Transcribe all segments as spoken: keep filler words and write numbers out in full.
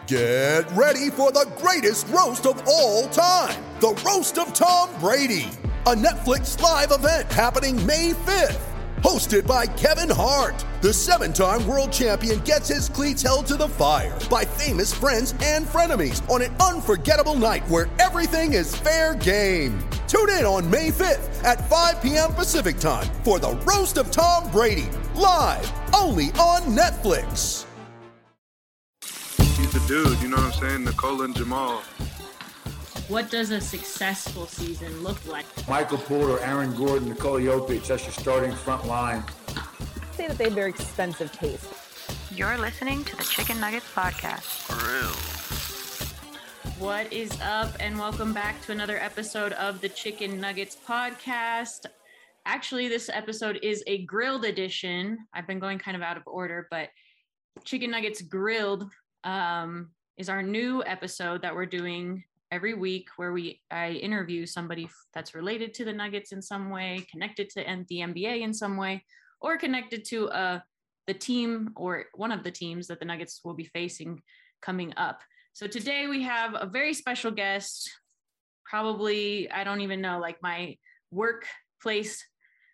Get ready for the greatest roast of all time, the Roast of Tom Brady, a Netflix live event happening May fifth. Hosted by Kevin Hart, the seven-time world champion gets his cleats held to the fire by famous friends and frenemies on an unforgettable night where everything is fair game. Tune in on May fifth at five p.m. Pacific time for the Roast of Tom Brady, live only on Netflix. He's the dude, you know what I'm saying? Nikola and Jamal. What does a successful season look like? Michael Porter, Aaron Gordon, Nikola Jokic, that's your starting front line. I'd say that they have very expensive taste. You're listening to the Chicken Nuggets Podcast. For real. What is up, and welcome back to another episode of the Chicken Nuggets Podcast. Actually, this episode is a grilled edition. I've been going kind of out of order, but Chicken Nuggets Grilled um, is our new episode that we're doing every week, where we I interview somebody that's related to the Nuggets in some way, connected to the N B A in some way, or connected to uh, the team or one of the teams that the Nuggets will be facing coming up. So today we have a very special guest, probably, I don't even know, like my workplace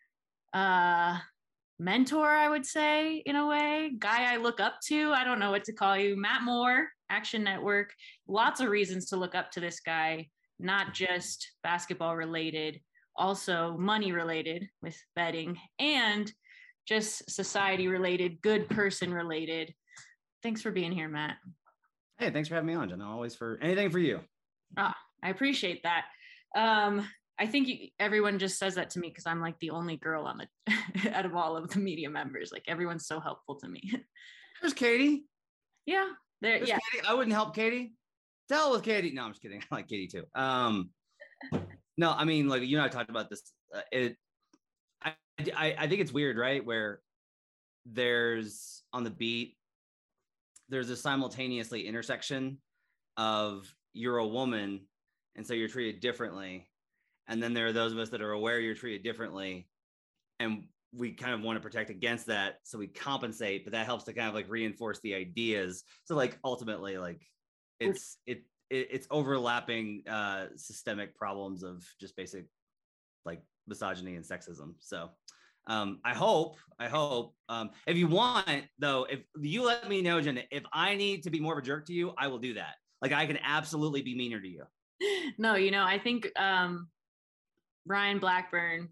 uh, mentor, I would say, in a way, guy I look up to. I don't know what to call you. Matt Moore, Action Network. Lots of reasons to look up to this guy, not just basketball related, also money related with betting, and just society related, good person related. Thanks for being here, Matt. Hey, thanks for having me on, Jen. Always for anything for you. Ah, I appreciate that. Um, I think you, everyone just says that to me because I'm like the only girl on the out of all of the media members. Like everyone's so helpful to me. There's Katie. Yeah, there. There's yeah, Katie. I wouldn't help Katie. Tell with Katie. No, I'm just kidding. I like Katie too. Um, no, I mean, like you and I talked about this. Uh, it, I, I, I think it's weird, right? Where there's on the beat, there's a simultaneously intersection of you're a woman, and so you're treated differently. And then there are those of us that are aware you're treated differently, and we kind of want to protect against that. So we compensate, but that helps to kind of like reinforce the ideas. So like ultimately, like it's, it, it it's overlapping uh, systemic problems of just basic like misogyny and sexism. So um, I hope, I hope um, if you want though, if you let me know, Jen, if I need to be more of a jerk to you, I will do that. Like I can absolutely be meaner to you. No, you know, I think, um, Ryan Blackburn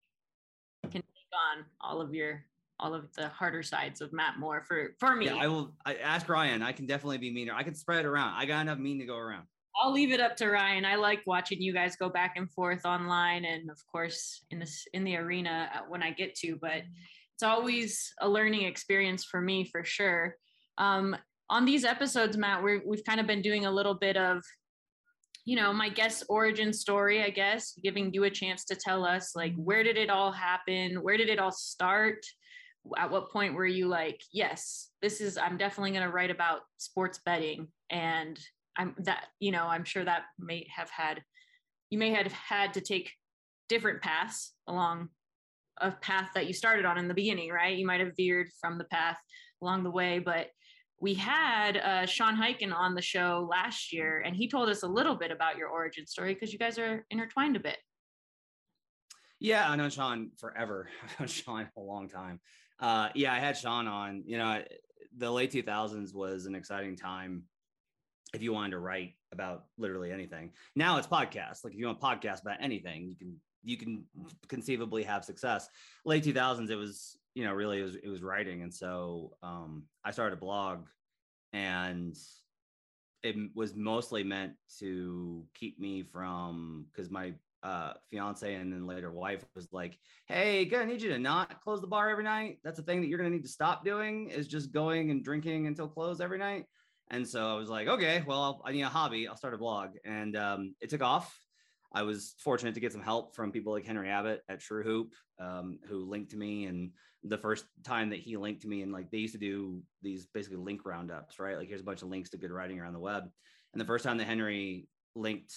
can take on all of your, all of the harder sides of Matt Moore for, for me. Yeah, I will I ask Ryan. I can definitely be meaner. I can spread it around. I got enough mean to go around. I'll leave it up to Ryan. I like watching you guys go back and forth online, and of course in this, in the arena when I get to, but it's always a learning experience for me for sure. Um, on these episodes, Matt, we're, we've kind of been doing a little bit of, you know, my guest's origin story, I guess, giving you a chance to tell us, like, where did it all happen? Where did it all start? At what point were you like, yes, this is, I'm definitely going to write about sports betting. And I'm that, you know, I'm sure that may have had, you may have had to take different paths along a path that you started on in the beginning, right? You might have veered from the path along the way, but we had uh, Sean Highkin on the show last year, and he told us a little bit about your origin story because you guys are intertwined a bit. Yeah, I know Sean forever. I've known Sean a long time. Uh, yeah, I had Sean on. You know, the late two thousands was an exciting time if you wanted to write about literally anything. Now it's podcasts. Like if you want to podcast about anything, you can you can conceivably have success. Late two thousands, it was, you know, really it was, it was writing. And so um, I started a blog, and it was mostly meant to keep me from, because my uh, fiance and then later wife was like, hey, gonna need you to not close the bar every night. That's a thing that you're gonna need to stop doing, is just going and drinking until close every night. And so I was like, okay, well, I'll, I need a hobby. I'll start a blog. And um, it took off. I was fortunate to get some help from people like Henry Abbott at True Hoop, um, who linked to me. And the first time that he linked to me, and like they used to do these basically link roundups, right? Like here's a bunch of links to good writing around the web. And the first time that Henry linked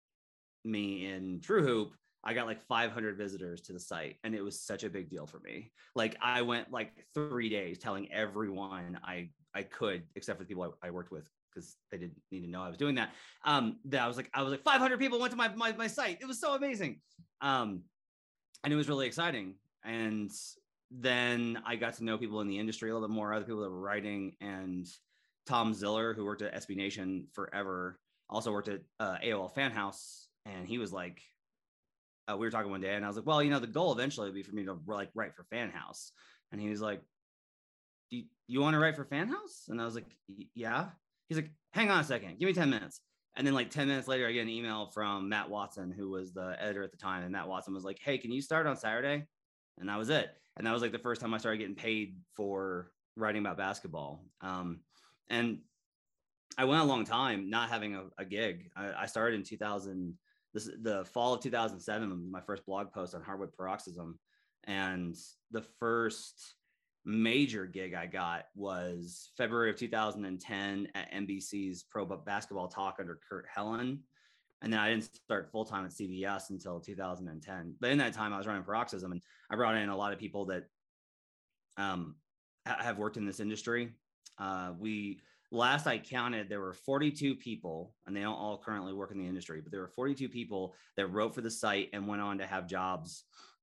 me in True Hoop, I got like five hundred visitors to the site. And it was such a big deal for me. Like I went like three days telling everyone I, I could, except for the people I, I worked with, because they didn't need to know I was doing that. Um, that I was like, I was like five hundred people went to my, my, my site. It was so amazing. Um, and it was really exciting. And then I got to know people in the industry a little bit more, other people that were writing, and Tom Ziller, who worked at S B Nation forever, also worked at uh, A O L Fan House. And he was like, uh, we were talking one day and I was like, well, you know, the goal eventually would be for me to like write for Fan House. And he was like, do you, you want to write for Fan House? And I was like, yeah. He's like, hang on a second, give me ten minutes. And then like ten minutes later, I get an email from Matt Watson, who was the editor at the time. And Matt Watson was like, hey, can you start on Saturday? And that was it. And that was like the first time I started getting paid for writing about basketball. Um, and I went a long time not having a, a gig. I, I started in two thousand, this the fall of two thousand seven, my first blog post on hardwood paroxysm. And the first major gig I got was February of two thousand ten at N B C's Pro Basketball Talk under Kurt Helen. And then I didn't start full-time at C B S until two thousand ten. But in that time I was running Paroxysm, and I brought in a lot of people that um, ha- have worked in this industry. Uh, we, last I counted, there were forty-two people, and they don't all currently work in the industry, but there were forty-two people that wrote for the site and went on to have jobs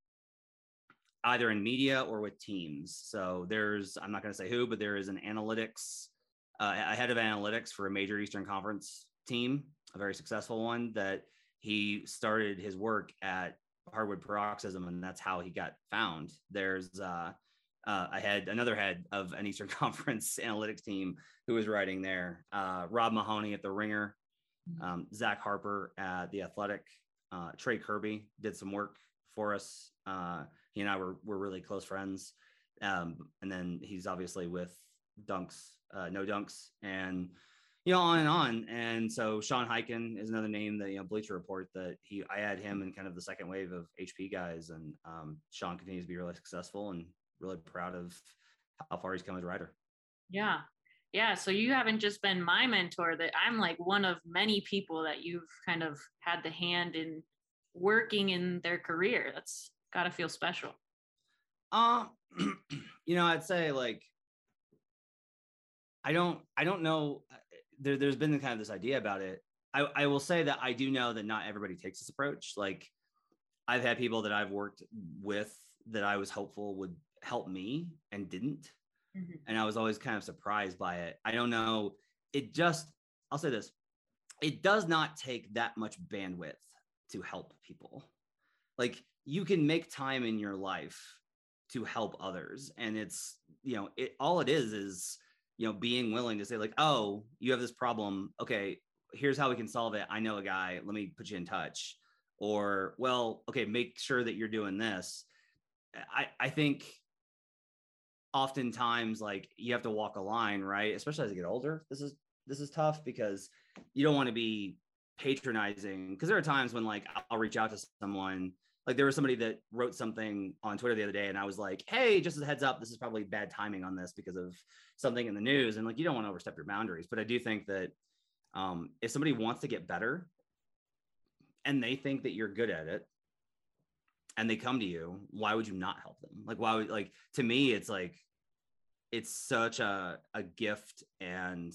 either in media or with teams. So there's, I'm not going to say who, but there is an analytics, uh, a head of analytics for a major Eastern Conference team, a very successful one, that he started his work at Hardwood Paroxysm, and that's how he got found. There's uh, uh, a head, another head of an Eastern Conference analytics team who was writing there. Uh, Rob Mahoney at The Ringer, um, Zach Harper at The Athletic, uh, Trey Kirby did some work for us. Uh, he and I were, were really close friends. Um, and then he's obviously with Dunks, uh, No Dunks, and, you know, on and on. And so Sean Hyken is another name that, you know, Bleacher Report, that he, I had him in kind of the second wave of H P guys. And um, Sean continues to be really successful, and really proud of how far he's come as a writer. Yeah. Yeah. So you haven't just been my mentor, that I'm like one of many people that you've kind of had the hand in working in their career. That's gotta feel special. Um, you know, I'd say like, I don't, I don't know. There, there's been kind of this idea about it. I, I will say that I do know that not everybody takes this approach. Like, I've had people that I've worked with that I was hopeful would help me and didn't. Mm-hmm. And I was always kind of surprised by it. I don't know. It just, I'll say this, it does not take that much bandwidth to help people. Like, you can make time in your life to help others. And it's, you know, it, all it is, is, you know, being willing to say like, oh, you have this problem. Okay, here's how we can solve it. I know a guy, let me put you in touch. Or, well, okay, make sure that you're doing this. I, I think oftentimes, like, you have to walk a line, right? Especially as you get older. This is, this is tough because you don't want to be patronizing. Because there are times when, like, I'll reach out to someone. Like, there was somebody that wrote something on Twitter the other day, and I was like, hey, just as a heads up, this is probably bad timing on this because of something in the news. And like, you don't want to overstep your boundaries. But I do think that um, if somebody wants to get better and they think that you're good at it and they come to you, why would you not help them? Like, why would, like, to me, it's like, it's such a, a gift, and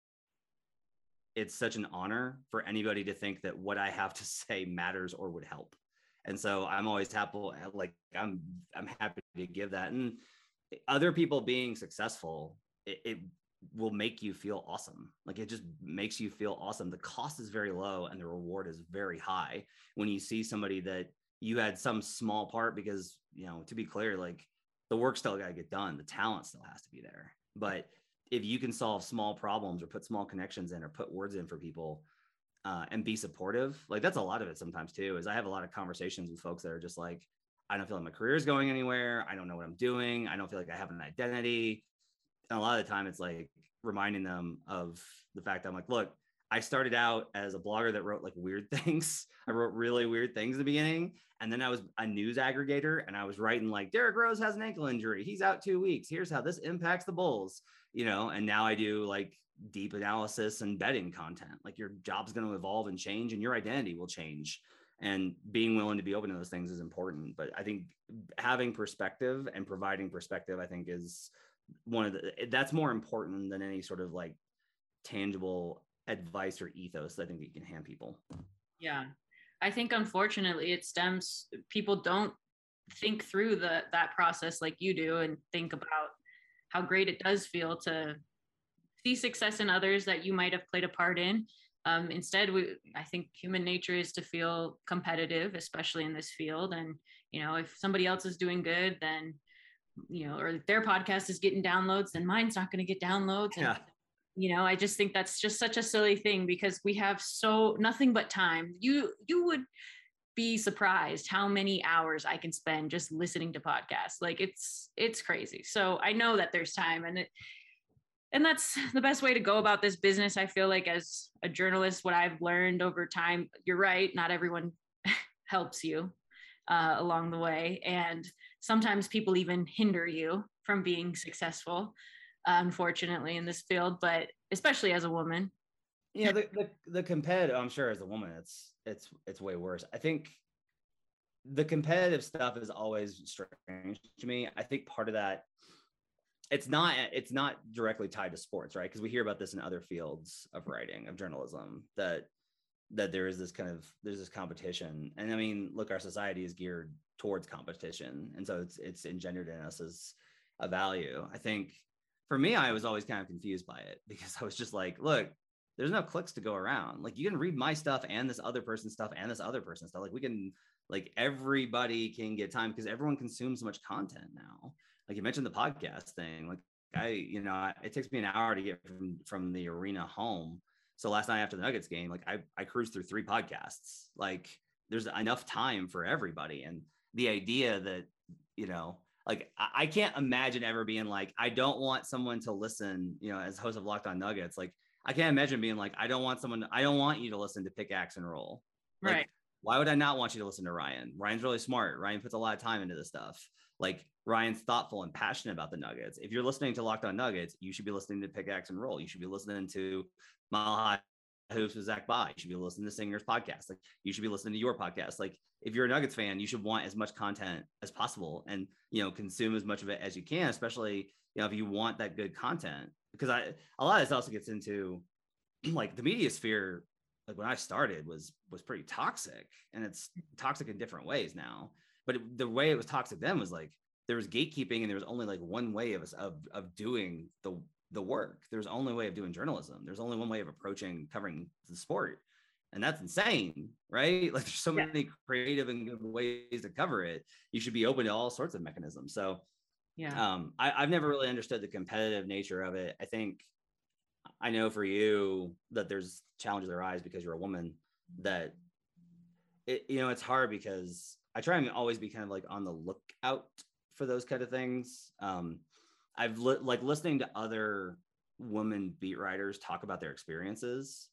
it's such an honor for anybody to think that what I have to say matters or would help. And so I'm always happy, like I'm, I'm happy to give that. And other people being successful, it, it will make you feel awesome. Like, it just makes you feel awesome. The cost is very low and the reward is very high when you see somebody that you had some small part, because, you know, to be clear, like, the work still got to get done. The talent still has to be there. But if you can solve small problems or put small connections in or put words in for people, Uh, and be supportive, like, that's a lot of it sometimes too, is I have a lot of conversations with folks that are just like, I don't feel like my career is going anywhere. I don't know what I'm doing. I don't feel like I have an identity. And a lot of the time it's like reminding them of the fact that I'm like, look, I started out as a blogger that wrote like weird things. I wrote really weird things in the beginning. And then I was a news aggregator, and I was writing like, Derrick Rose has an ankle injury. He's out two weeks. Here's how this impacts the Bulls, you know? And now I do like deep analysis and betting content. Like, your job's going to evolve and change, and your identity will change, and being willing to be open to those things is important. But I think having perspective and providing perspective, I think, is one of the, that's more important than any sort of like tangible advice or ethos that I think that you can hand people. Yeah. I think unfortunately it stems, people don't think through the that process like you do and think about how great it does feel to see success in others that you might have played a part in. Um, instead, we, I think human nature is to feel competitive, especially in this field. And, you know, if somebody else is doing good, then, you know, or their podcast is getting downloads, then mine's not going to get downloads. And, Yeah. you know, I just think that's just such a silly thing because we have so nothing but time. You, you would be surprised how many hours I can spend just listening to podcasts. Like it's, it's crazy. So I know that there's time, and it, and that's the best way to go about this business. I feel like as a journalist, what I've learned over time, you're right. Not everyone helps you uh, along the way. And sometimes people even hinder you from being successful, uh, unfortunately, in this field, but especially as a woman. Yeah, the, the the competitive, I'm sure as a woman, it's it's it's way worse. I think the competitive stuff is always strange to me. I think part of that, it's not it's not directly tied to sports, right? Because we hear about this in other fields of writing, of journalism, that that there is this kind of there's this competition. And I mean, look, our society is geared towards competition, and so it's it's engendered in us as a value. I think for me, I was always kind of confused by it because I was just like, look, there's no clicks to go around. Like you can read my stuff and this other person's stuff and this other person's stuff. Like we can, like everybody can get time because everyone consumes so much content now. Like you mentioned the podcast thing. Like I, you know, it takes me an hour to get from, from the arena home. So last night after the Nuggets game, like I, I cruised through three podcasts. Like there's enough time for everybody. And the idea that, you know, like I, I can't imagine ever being like, I don't want someone to listen, you know, as host of Locked On Nuggets, like I can't imagine being like, I don't want someone, I don't want you to listen to Pickaxe and Roll. Like, Right. Why would I not want you to listen to Ryan? Ryan's really smart. Ryan puts a lot of time into this stuff. Like Ryan's thoughtful and passionate about the Nuggets. If you're listening to Locked On Nuggets, you should be listening to Pickaxe and Roll. You should be listening to Mile High Hoops with Zach Bye. You should be listening to Singer's podcast. Like you should be listening to your podcast. Like if you're a Nuggets fan, you should want as much content as possible and, you know, consume as much of it as you can, especially, you know, if you want that good content. Because I, a lot of this also gets into like the media sphere. Like when I started was, was pretty toxic, and it's toxic in different ways now. But it, the way it was toxic then was like, there was gatekeeping and there was only like one way of, of, of doing the, the work. There's only way of doing journalism. There's only one way of approaching covering the sport. And that's insane, right? Like there's so yeah. many creative and good ways to cover it. You should be open to all sorts of mechanisms. So yeah, um, I, I've never really understood the competitive nature of it. I think I know for you that there's challenges that arise because you're a woman, that it, you know, it's hard because I try and always be kind of like on the lookout for those kind of things. Um, I've li- like listening to other women beat writers talk about their experiences.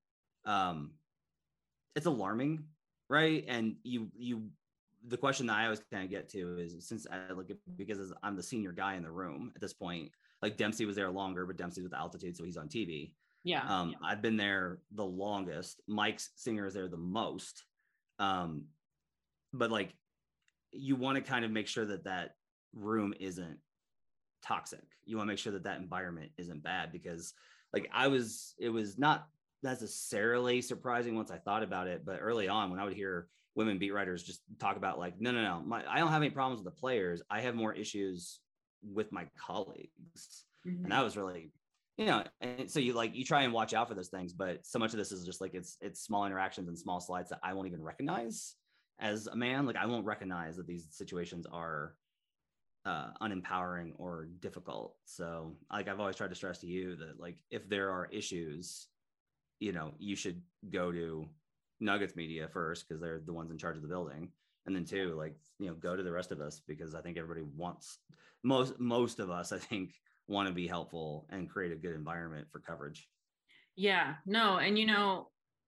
Um, it's alarming, right? And you, you, the question that I always kind of get to is, since I look at, because I'm the senior guy in the room at this point, like Dempsey was there longer, but Dempsey's with Altitude, so he's on T V. Yeah. Um, yeah. I've been there the longest. Mike's Singer is there the most. Um, but like, you want to kind of make sure that that room isn't toxic. You want to make sure that that environment isn't bad, because like I was, it was not necessarily surprising once I thought about it, but early on when I would hear women beat writers just talk about like, no, no, no, my, I don't have any problems with the players. I have more issues with my colleagues. Mm-hmm. And that was really, you know, and so you like, you try and watch out for those things, but so much of this is just like, it's, it's small interactions and small slides that I won't even recognize as a man. Like I won't recognize that these situations are uh, unempowering or difficult. So like, I've always tried to stress to you that like, if there are issues, you know, you should go to Nuggets media first, because they're the ones in charge of the building. And then two, like, you know, go to the rest of us, because I think everybody wants, most, most of us, I think, want to be helpful and create a good environment for coverage. Yeah, no. And, you know,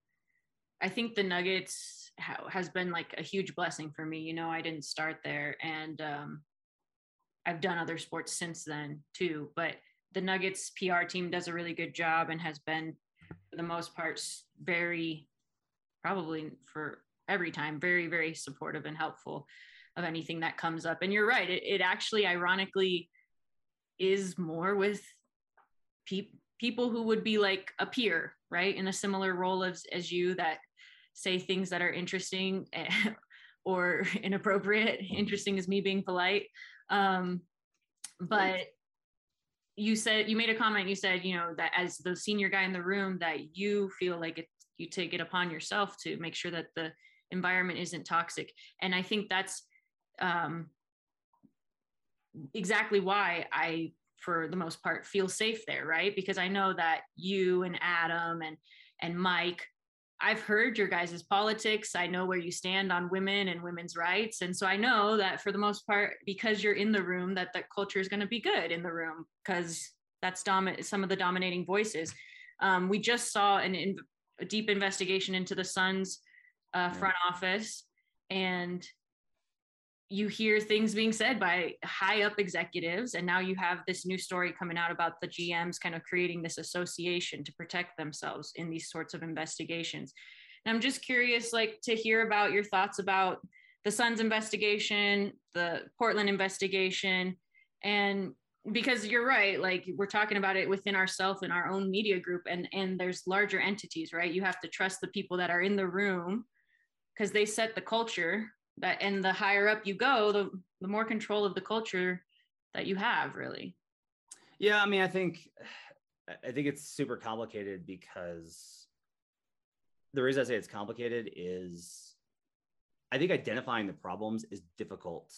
I think the Nuggets ha- has been like a huge blessing for me. You know, I didn't start there, and um, I've done other sports since then too, but the Nuggets P R team does a really good job and has been, for the most part, very, probably for every time, very, very supportive and helpful of anything that comes up. And you're right. It, it actually, ironically, is more with pe- people who would be like a peer, right? In a similar role as, as you, that say things that are interesting or inappropriate. Interesting is me being polite. Um, but you said, you made a comment, you said, you know, that as the senior guy in the room, that you feel like it, you take it upon yourself to make sure that the environment isn't toxic. And I think that's um, exactly why I, for the most part, feel safe there, right? Because I know that you and Adam and and Mike, I've heard your guys' politics. I know where you stand on women and women's rights. And so I know that for the most part, because you're in the room, that the culture is going to be good in the room, because that's domi- some of the dominating voices. Um, we just saw an in- a deep investigation into the Suns uh, front office, and you hear things being said by high up executives. And now you have this new story coming out about the G Ms kind of creating this association to protect themselves in these sorts of investigations. And I'm just curious, like, to hear about your thoughts about the Suns investigation, the Portland investigation, and because you're right, like we're talking about it within ourselves in our own media group, and, and there's larger entities, right? You have to trust the people that are in the room because they set the culture. That, and the higher up you go, the, the more control of the culture that you have, really. Yeah, I mean, I think I think it's super complicated because the reason I say it's complicated is I think identifying the problems is difficult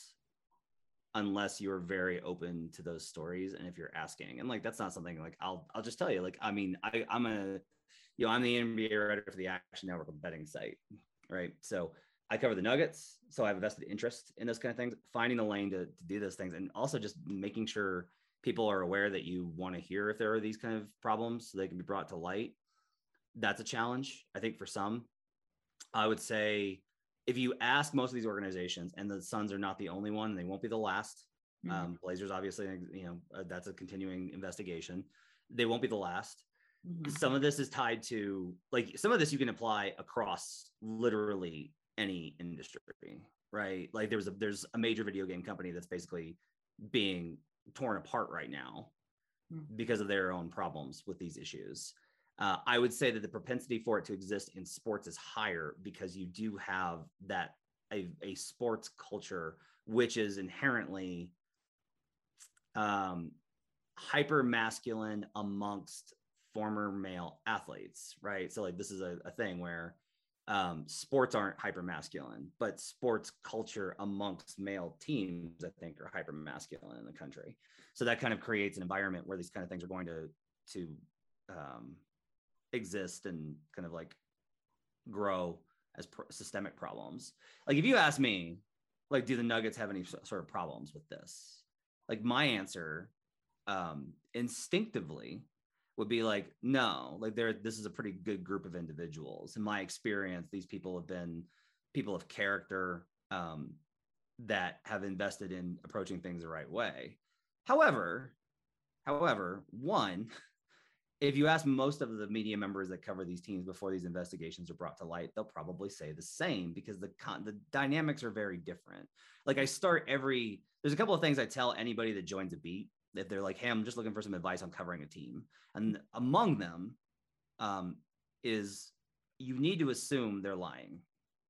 unless you're very open to those stories. And if you're asking, and like, that's not something like, I'll, I'll just tell you, like, I mean, I, I'm a, you know, I'm the N B A writer for the Action Network, a betting site, right? So I cover the Nuggets, so I have a vested interest in those kind of things, finding the lane to, to do those things, and also just making sure people are aware that you want to hear if there are these kind of problems so they can be brought to light. That's a challenge, I think, for some. I would say if you ask most of these organizations, and the Suns are not the only one, and they won't be the last. Mm-hmm. Um, Blazers, obviously, you know, uh, that's a continuing investigation. They won't be the last. Mm-hmm. Some of this is tied to, like, some of this you can apply across literally any industry, right? Like there's a there's a major video game company that's basically being torn apart right now because of their own problems with these issues. Uh, I would say that the propensity for it to exist in sports is higher because you do have that a, a sports culture which is inherently um, hyper masculine amongst former male athletes, right? So like this is a, a thing where Um, sports aren't hyper masculine, but sports culture amongst male teams, I think, are hyper masculine in the country. So that kind of creates an environment where these kind of things are going to to um, exist and kind of like grow as pro- systemic problems. Like if you ask me, like, do the Nuggets have any sort of problems with this? Like my answer, um, instinctively, would be like, no, like there, this is a pretty good group of individuals. In my experience, these people have been people of character um, that have invested in approaching things the right way. However, however, one, if you ask most of the media members that cover these teams before these investigations are brought to light, they'll probably say the same because the con- the dynamics are very different. Like I start every, there's a couple of things I tell anybody that joins a beat. If they're like, hey, I'm just looking for some advice on covering a team. And among them um, is you need to assume they're lying.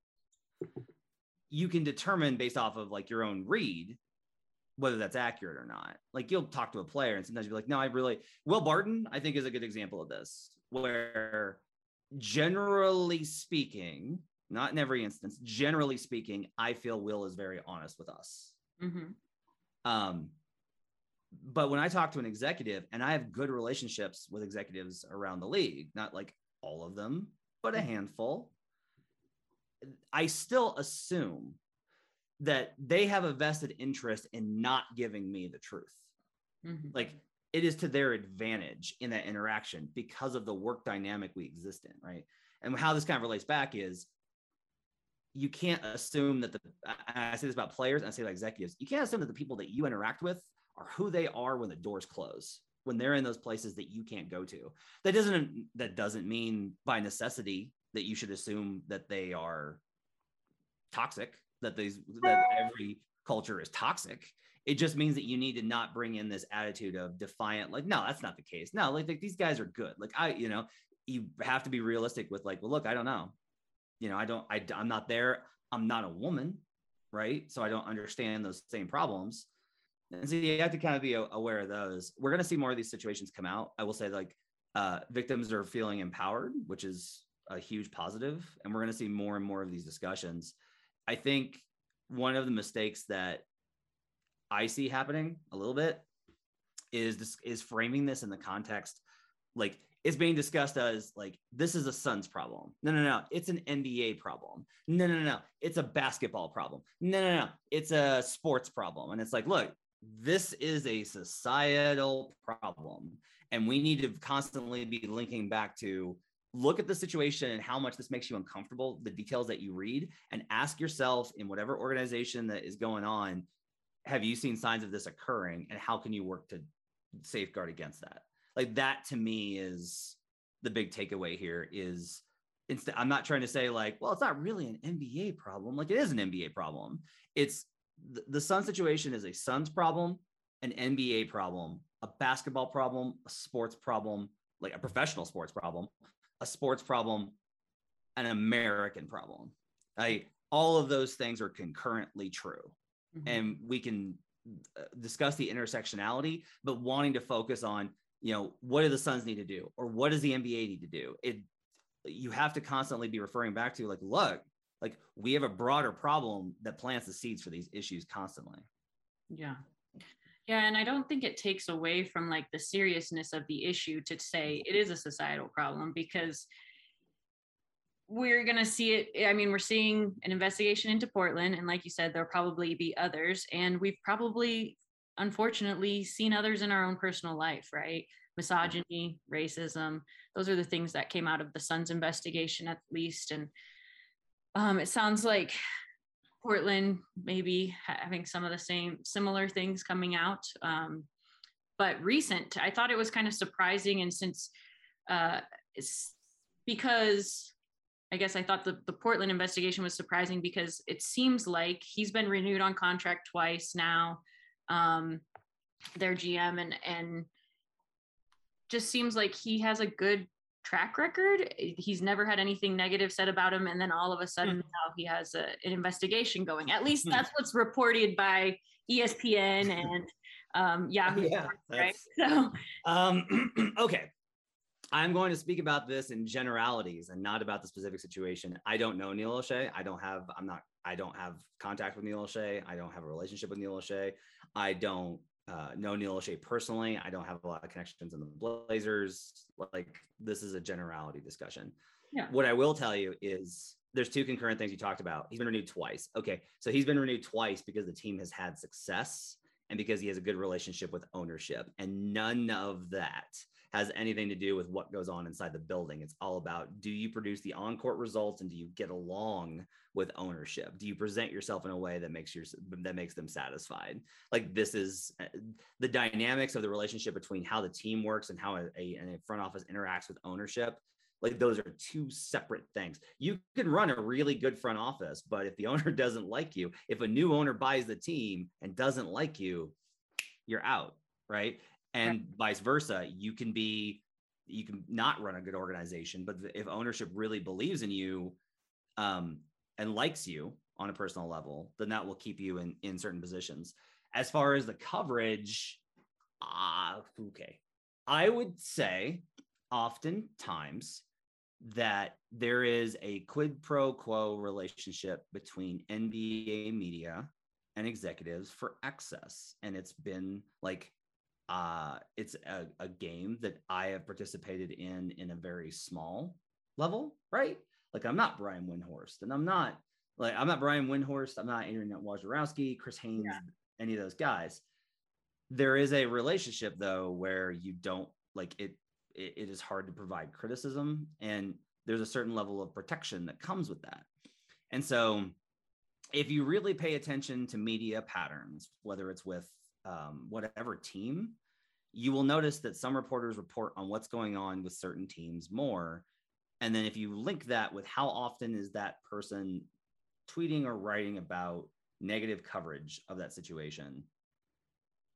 You can determine based off of like your own read, whether that's accurate or not. Like you'll talk to a player and sometimes you'll be like, no, I really, Will Barton, I think is a good example of this, where generally speaking, not in every instance, generally speaking, I feel Will is very honest with us. Mm-hmm. Um, But when I talk to an executive, and I have good relationships with executives around the league, not like all of them, but a handful, I still assume that they have a vested interest in not giving me the truth. Mm-hmm. Like it is to their advantage in that interaction because of the work dynamic we exist in, right? And how this kind of relates back is you can't assume that the, I say this about players and I say about executives, you can't assume that the people that you interact with are who they are when the doors close, when they're in those places that you can't go to. That doesn't, that doesn't mean by necessity that you should assume that they are toxic, that these, that every culture is toxic. It just means that you need to not bring in this attitude of defiant, like, no, that's not the case. No, like, like these guys are good. Like I, you know, you have to be realistic with like, well, look, I don't know. You know, I don't, I, I'm not there. I'm not a woman, right? So I don't understand those same problems. And so you have to kind of be aware of those. We're going to see more of these situations come out. I will say like uh, victims are feeling empowered, which is a huge positive. And we're going to see more and more of these discussions. I think one of the mistakes that I see happening a little bit is this is framing this in the context, like it's being discussed as like, this is a Suns problem. No, no, no. It's an N B A problem. No, no, no. It's a basketball problem. No, no, no. It's a sports problem. And it's like, look, this is a societal problem. And we need to constantly be linking back to look at the situation and how much this makes you uncomfortable, the details that you read, and ask yourself in whatever organization that is going on, have you seen signs of this occurring? And how can you work to safeguard against that? Like that to me is the big takeaway here is instead, I'm not trying to say like, well, it's not really an N B A problem. Like it is an N B A problem. It's the, the Sun situation is a Suns problem, an N B A problem, a basketball problem, a sports problem, like a professional sports problem, a sports problem, an American problem. Like all of those things are concurrently true. Mm-hmm. And we can discuss the intersectionality, but wanting to focus on, you know, what do the Suns need to do? Or what does the N B A need to do? It, you have to constantly be referring back to like, look, like we have a broader problem that plants the seeds for these issues constantly. Yeah. Yeah. And I don't think it takes away from like the seriousness of the issue to say it is a societal problem, because we're going to see it. I mean, we're seeing an investigation into Portland. And like you said, there'll probably be others. And we've probably, unfortunately, seen others in our own personal life, right? Misogyny, racism. Those are the things that came out of the Suns investigation, at least. And um, it sounds like Portland maybe having some of the same similar things coming out. Um, but recent, I thought it was kind of surprising. And since uh, it's because I guess I thought the, the Portland investigation was surprising because it seems like he's been renewed on contract twice now, um, their G M, and, and just seems like he has a good track record. He's never had anything negative said about him. And then all of a sudden mm. now he has a, an investigation going. At least that's what's reported by E S P N and um, Yahoo. Yeah, right? So, um, okay. I'm going to speak about this in generalities and not about the specific situation. I don't know Neil O'Shea. I don't have, I'm not, I don't have contact with Neil O'Shea. I don't have a relationship with Neil O'Shea. I don't uh, know Neil O'Shea personally. I don't have a lot of connections in the Blazers. Like this is a generality discussion. Yeah. What I will tell you is there's two concurrent things you talked about. He's been renewed twice. Okay. So he's been renewed twice because the team has had success and because he has a good relationship with ownership, and none of that has anything to do with what goes on inside the building. It's all about, do you produce the on-court results and do you get along with ownership? Do you present yourself in a way that makes your, that makes them satisfied? Like this is the dynamics of the relationship between how the team works and how a, a, a front office interacts with ownership. Like those are two separate things. You can run a really good front office, but if the owner doesn't like you, if a new owner buys the team and doesn't like you, you're out, right? And vice versa, you can be, you can not run a good organization, but if ownership really believes in you um, and likes you on a personal level, then that will keep you in, in certain positions. As far as the coverage, uh, okay. I would say oftentimes that there is a quid pro quo relationship between N B A media and executives for access. And it's been like, Uh, it's a, a game that I have participated in in a very small level, right? Like I'm not Brian Windhorst, and I'm not like I'm not Brian Windhorst. I'm not Adrian Wojnarowski, Chris Haynes, yeah. any of those guys. There is a relationship though where you don't like it, it. It is hard to provide criticism, and there's a certain level of protection that comes with that. And so, if you really pay attention to media patterns, whether it's with Um, whatever team, you will notice that some reporters report on what's going on with certain teams more. And then if you link that with how often is that person tweeting or writing about negative coverage of that situation,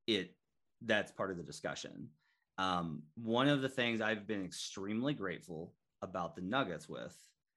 it that's part of the discussion. Um, one of the things I've been extremely grateful about the Nuggets with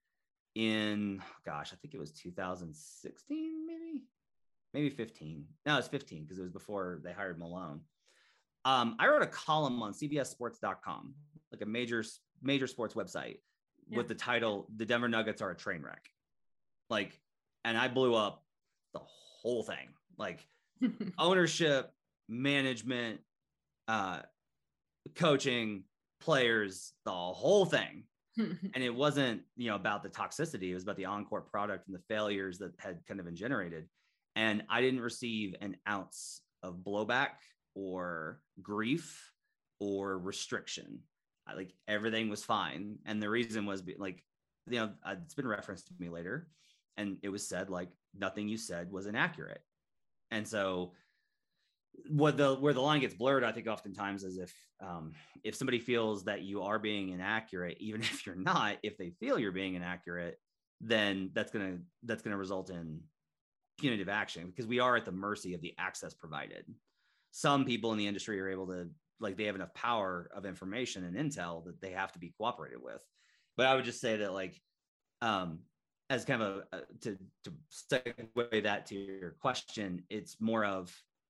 in, gosh, I think it was two thousand sixteen, maybe, maybe fifteen. No, it's fifteen because it was before they hired Malone. Um, I wrote a column on C B S sports dot com, like a major, major sports website yeah. with the title, "The Denver Nuggets Are a Train Wreck." Like, and I blew up the whole thing, like ownership, management, uh, coaching, players, the whole thing. And it wasn't, you know, about the toxicity. It was about the on-court product and the failures that had kind of been generated. And I didn't receive an ounce of blowback or grief or restriction. I, like everything was fine. And the reason was like, you know, it's been referenced to me later. And it was said like nothing you said was inaccurate. And so what the where the line gets blurred, I think oftentimes is if um, if somebody feels that you are being inaccurate, even if you're not, if they feel you're being inaccurate, then that's gonna that's gonna result in punitive action because we are at the mercy of the access provided. Some people in the industry are able to like they have enough power of information and intel that they have to be cooperated with. But I would just say that like um, as kind of a, a to to segue that to your question, it's more of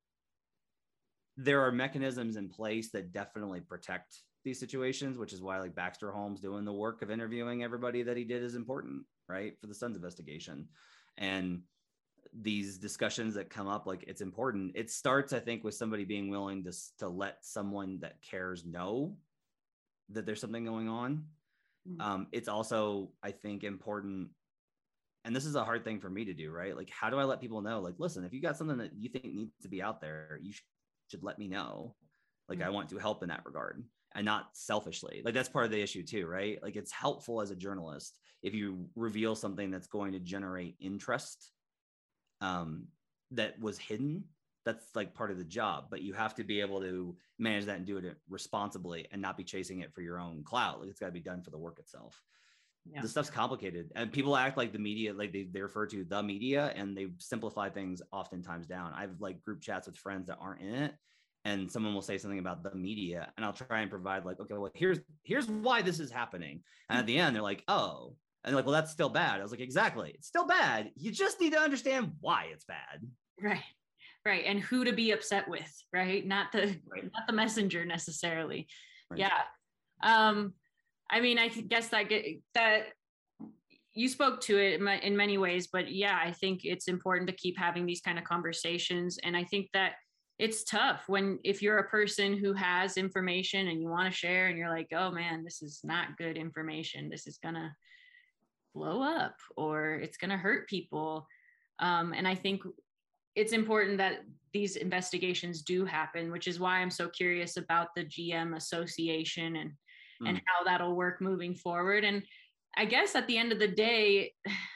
there are mechanisms in place that definitely protect these situations, which is why like Baxter Holmes doing the work of interviewing everybody that he did is important, right? For the Suns investigation. And these discussions that come up, like it's important. It starts, I think, with somebody being willing to, to let someone that cares know that there's something going on. Mm-hmm. Um, it's also, I think, important. And this is a hard thing for me to do, right? Like, how do I let people know? Like, listen, if you got something that you think needs to be out there, you should should let me know. Like, mm-hmm. I want to help in that regard and not selfishly. Like, that's part of the issue too, right? Like, it's helpful as a journalist if you reveal something that's going to generate interest um, that was hidden. That's like part of the job, but you have to be able to manage that and do it responsibly and not be chasing it for your own clout. Like, it's got to be done for the work itself. Yeah. The stuff's complicated and people act like the media, like they, they refer to the media and they simplify things oftentimes down. I've like group chats with friends that aren't in it and someone will say something about the media and I'll try and provide like, okay, well, here's, here's why this is happening. And at the end, they're like, oh, and they're like, well, that's still bad. I was like, exactly. It's still bad. You just need to understand why it's bad. Right. Right. And who to be upset with, right? Not the, right. not the messenger necessarily. Right. Yeah. Um, I mean, I guess that get, that you spoke to it in many ways, but yeah, I think it's important to keep having these kind of conversations. And I think that it's tough when, if you're a person who has information and you want to share and you're like, oh man, this is not good information. This is going to blow up or it's going to hurt people. Um, and I think it's important that these investigations do happen, which is why I'm so curious about the G M Association and and how that'll work moving forward. And I guess at the end of the day,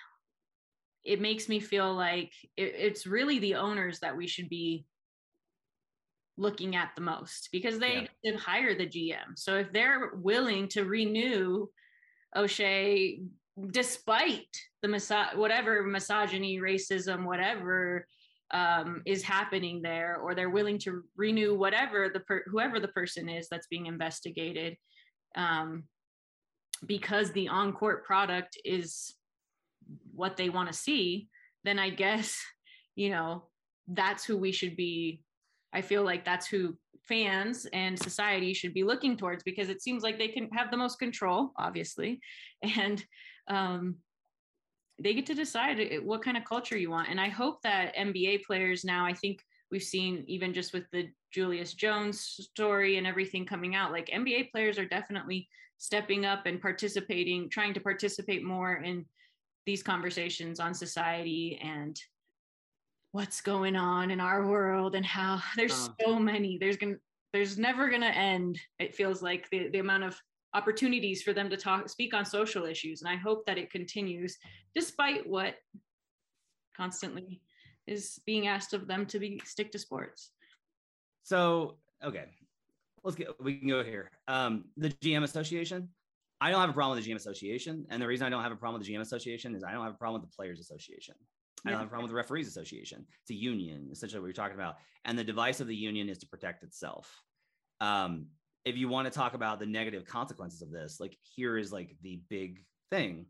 it makes me feel like it, it's really the owners that we should be looking at the most because they yeah. did hire the G M. So if they're willing to renew O'Shea, despite the miso- whatever misogyny, racism, whatever um, is happening there, or they're willing to renew whatever the per- whoever the person is that's being investigated, um, because the on-court product is what they want to see, then I guess, you know, that's who we should be. I feel like that's who fans and society should be looking towards because it seems like they can have the most control, obviously. And um, they get to decide what kind of culture you want. And I hope that N B A players now, I think we've seen even just with the Julius Jones story and everything coming out, like N B A players are definitely stepping up and participating, trying to participate more in these conversations on society and what's going on in our world and how there's um, so many, there's going to, there's never going to end. It feels like the, the amount of opportunities for them to talk, speak on social issues. And I hope that it continues despite what constantly is being asked of them to be stick to sports. So, okay, let's get, we can go here. Um, the G M Association, I don't have a problem with the G M Association. And the reason I don't have a problem with the G M Association is I don't have a problem with the Players Association. I don't Yeah. have a problem with the Referees Association. It's a union, essentially what you're talking about. And the device of the union is to protect itself. Um, if you want to talk about the negative consequences of this, like here is like the big thing.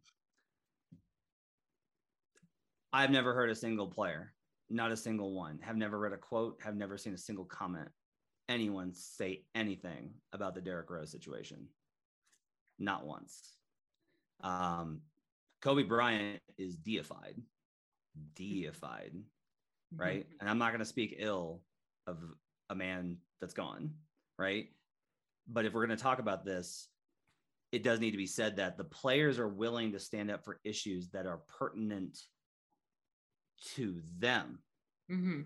I've never heard a single player, not a single one, have never read a quote, have never seen a single comment, anyone say anything about the Derrick Rose situation. Not once. Um, Kobe Bryant is deified, deified, Mm-hmm. right? And I'm not going to speak ill of a man that's gone, right? But if we're going to talk about this, it does need to be said that the players are willing to stand up for issues that are pertinent to them. Mm-hmm.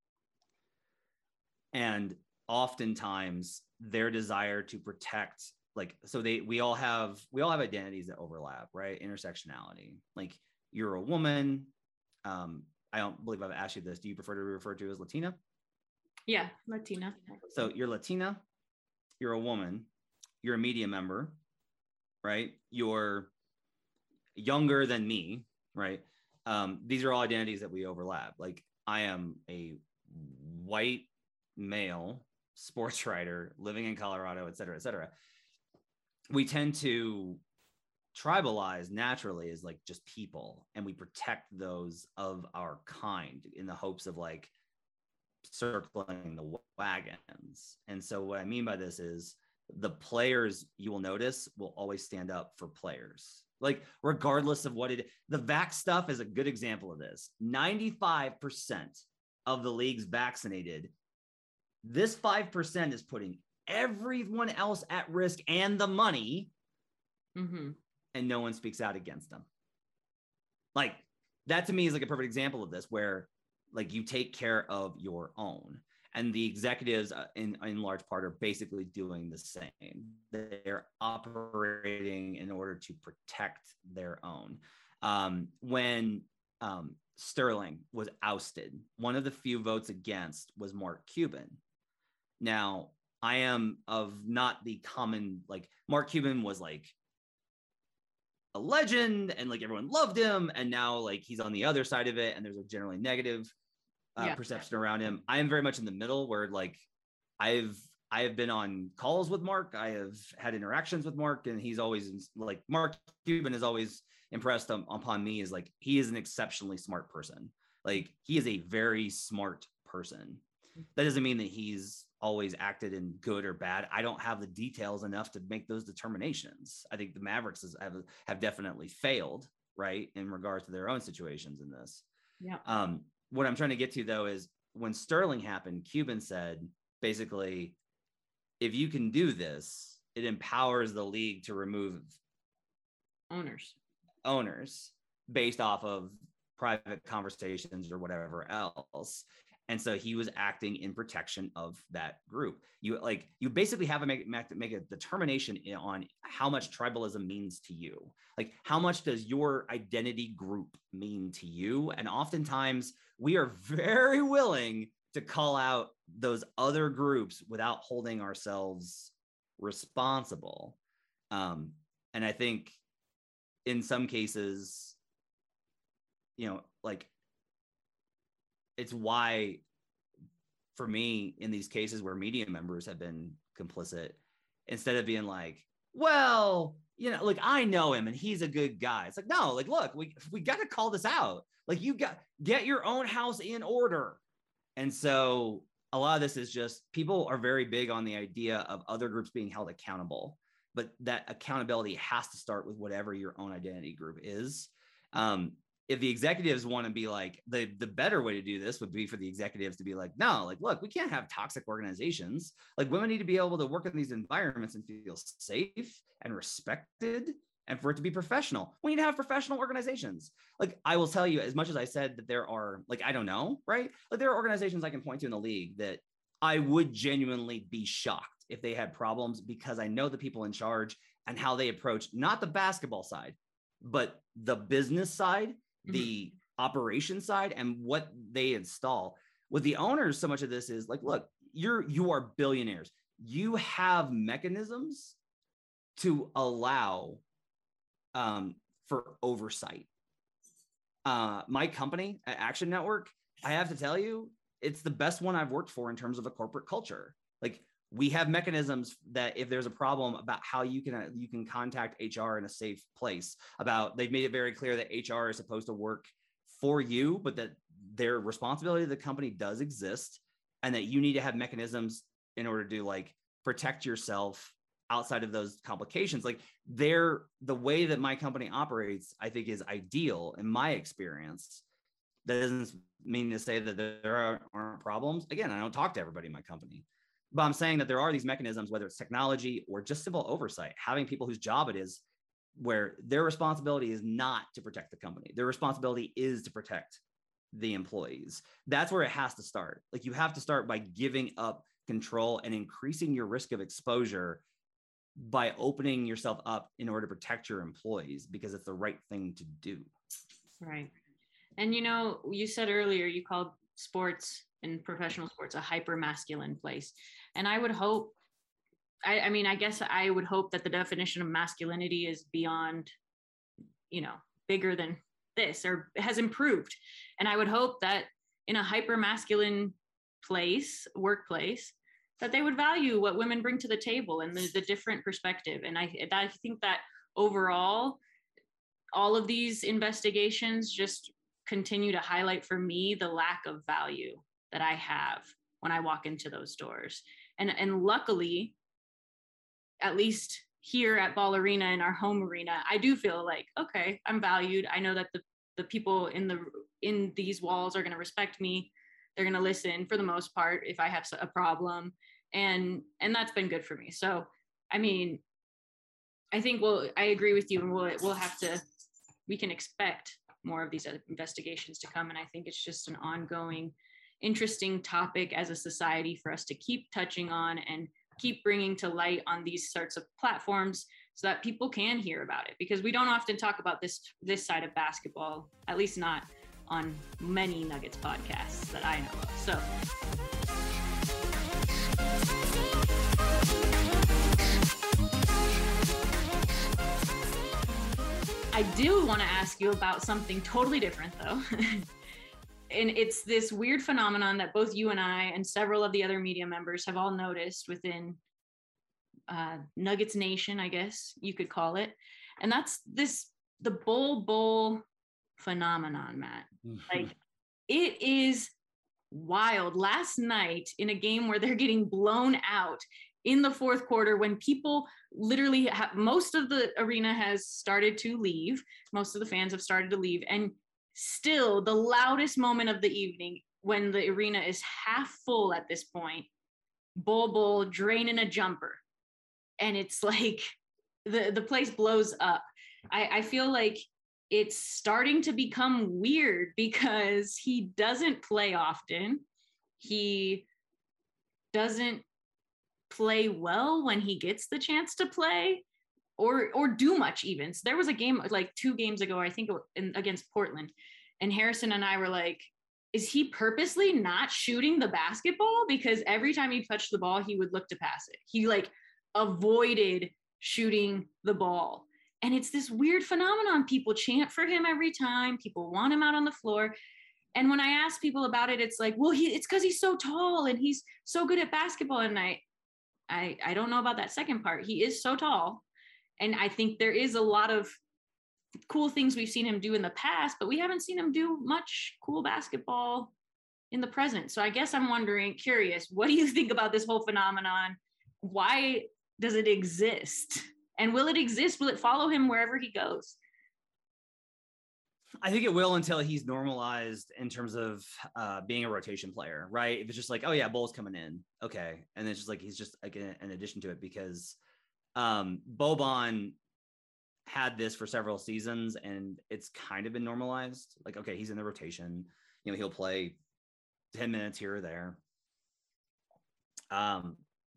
And oftentimes their desire to protect, like, so they, we all have, we all have identities that overlap, right? Intersectionality. Like you're a woman. Um, I don't believe I've asked you this. Do you prefer to be referred to as Latina? Yeah, Latina. So you're Latina, you're a woman, you're a media member, right? You're younger than me, right? Um, these are all identities that we overlap. Like I am a white male sports writer living in Colorado, et cetera, et cetera. We tend to tribalize naturally as like just people, and we protect those of our kind in the hopes of like circling the wagons. And so what I mean by this is the players, you will notice, will always stand up for players. Like regardless of what it, the vax stuff is a good example of this. ninety-five percent of the leagues vaccinated. This five percent is putting everyone else at risk and the money, Mm-hmm. and no one speaks out against them. Like that to me is like a perfect example of this, where like you take care of your own, and the executives uh, in, in large part are basically doing the same. They're operating in order to protect their own. Um, when um, Sterling was ousted, one of the few votes against was Mark Cuban. Now, I am of not the common, like Mark Cuban was like a legend and like everyone loved him. And now like he's on the other side of it and there's a generally negative uh, Yeah. perception around him. I am very much in the middle where like I've, I have been on calls with Mark. I have had interactions with Mark, and he's always like, Mark Cuban is always impressed um, upon me is like, he is an exceptionally smart person. Like he is a very smart person. That doesn't mean that he's always acted in good or bad. I don't have the details enough to make those determinations. I think the Mavericks is, have, have definitely failed, right, in regards to their own situations in this. Yeah. Um, what I'm trying to get to, though, is when Sterling happened, Cuban said, basically, if you can do this, it empowers the league to remove Owners. owners based off of private conversations or whatever else. And so he was acting in protection of that group. You like you basically have to make, make a determination on how much tribalism means to you. Like how much does your identity group mean to you? And oftentimes we are very willing to call out those other groups without holding ourselves responsible. Um, and I think in some cases, you know, like it's why for me in these cases where media members have been complicit, instead of being like, well, you know, like I know him and he's a good guy. It's like, no, like, look, we, we got to call this out. Like you got, get your own house in order. And so a lot of this is just, people are very big on the idea of other groups being held accountable, but that accountability has to start with whatever your own identity group is. Um, if the executives want to be like, the, the better way to do this would be for the executives to be like, no, like, look, we can't have toxic organizations. Like women need to be able to work in these environments and feel safe and respected, and for it to be professional. We need to have professional organizations. Like I will tell you, as much as I said that there are, like, I don't know, right? Like there are organizations I can point to in the league that I would genuinely be shocked if they had problems, because I know the people in charge and how they approach not the basketball side, but the business side, the operation side, and what they install. With the owners, so much of this is like, look, you're you are billionaires. You have mechanisms to allow um, for oversight. uh, my company at Action Network, I have to tell you, it's the best one I've worked for in terms of a corporate culture. Like, we have mechanisms that if there's a problem about how you can, uh, you can contact H R in a safe place. About, they've made it very clear that H R is supposed to work for you, but that their responsibility of the company does exist, and that you need to have mechanisms in order to like protect yourself outside of those complications. Like, they're, the way that my company operates, I think, is ideal in my experience. That doesn't mean to say that there aren't, aren't problems. Again, I don't talk to everybody in my company, but I'm saying that there are these mechanisms, whether it's technology or just simple oversight, having people whose job it is, where their responsibility is not to protect the company. Their responsibility is to protect the employees. That's where it has to start. Like, you have to start by giving up control and increasing your risk of exposure by opening yourself up in order to protect your employees, because it's the right thing to do. Right. And, you know, you said earlier, you called sports and professional sports a hyper masculine place. And I would hope, I, I mean, I guess I would hope that the definition of masculinity is beyond, you know, bigger than this, or has improved. And I would hope that in a hyper masculine place, workplace, that they would value what women bring to the table and the, the different perspective. And I, I think that overall, all of these investigations just continue to highlight for me the lack of value that I have when I walk into those doors. And, and luckily, at least here at Ball Arena, in our home arena, I do feel like, okay, I'm valued. I know that the, the people in the in these walls are going to respect me. They're going to listen for the most part if I have a problem. And and that's been good for me. So, I mean, I think we'll, I agree with you, and we'll, we'll have to, we can expect more of these investigations to come. And I think it's just an ongoing, interesting topic as a society for us to keep touching on and keep bringing to light on these sorts of platforms so that people can hear about it, because we don't often talk about this, this side of basketball, at least not on many Nuggets podcasts that I know of. So. I do want to ask you about something totally different, though. And it's this weird phenomenon that both you and I and several of the other media members have all noticed within uh, Nuggets Nation, I guess you could call it. And that's this, the Bol Bol phenomenon, Matt. Like, it is wild. Last night, in a game where they're getting blown out in the fourth quarter, when people literally have, most of the arena has started to leave, most of the fans have started to leave, and still the loudest moment of the evening, when the arena is half full at this point, Bol Bol draining a jumper, and it's like the the place blows up. I, I feel like it's starting to become weird because he doesn't play often. He doesn't play well when he gets the chance to play, or or do much even. So there was a game like two games ago, I think, in, against Portland, and Harrison and I were like, is he purposely not shooting the basketball? Because every time he touched the ball, he would look to pass it. He like avoided shooting the ball. And it's this weird phenomenon. People chant for him every time. People want him out on the floor. And when I ask people about it, it's like, well, he, it's because he's so tall and he's so good at basketball. And I, I, I don't know about that second part. He is so tall. And I think there is a lot of cool things we've seen him do in the past, but we haven't seen him do much cool basketball in the present. So I guess I'm wondering, curious, what do you think about this whole phenomenon? Why does it exist? And will it exist? Will it follow him wherever he goes? I think it will until he's normalized in terms of uh, being a rotation player, right? If it's just like, oh yeah, Bol's coming in, okay, and it's just like he's just like an, an addition to it, because um, Boban had this for several seasons, and it's kind of been normalized. Like, okay, he's in the rotation, you know, he'll play ten minutes here or there. Um,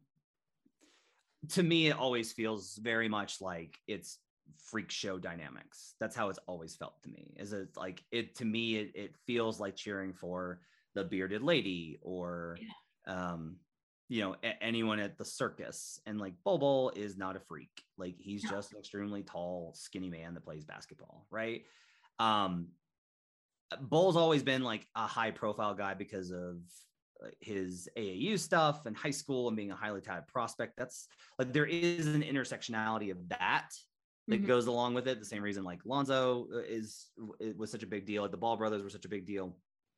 to me, it always feels very much like it's freak show dynamics. That's how it's always felt to me. Is it like it to me? It, it feels like cheering for the bearded lady, or yeah. um, you know, a- anyone at the circus. And like Bol Bol is not a freak. Like he's no. just an extremely tall, skinny man that plays basketball, right? Um, Bull's always been like a high profile guy because of his A A U stuff and high school and being a highly touted prospect. That's like, there is an intersectionality of that that mm-hmm. goes along with it. The same reason like Lonzo is, it was such a big deal. Like the Ball brothers were such a big deal.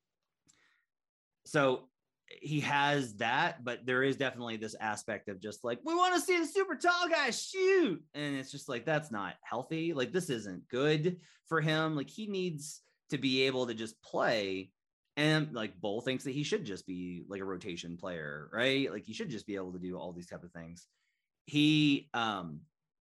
So he has that, but there is definitely this aspect of just like, we want to see the super tall guy shoot. And it's just like, that's not healthy. Like, this isn't good for him. Like, he needs to be able to just play. And like Bull thinks that he should just be like a rotation player, right? Like he should just be able to do all these type of things. He, um,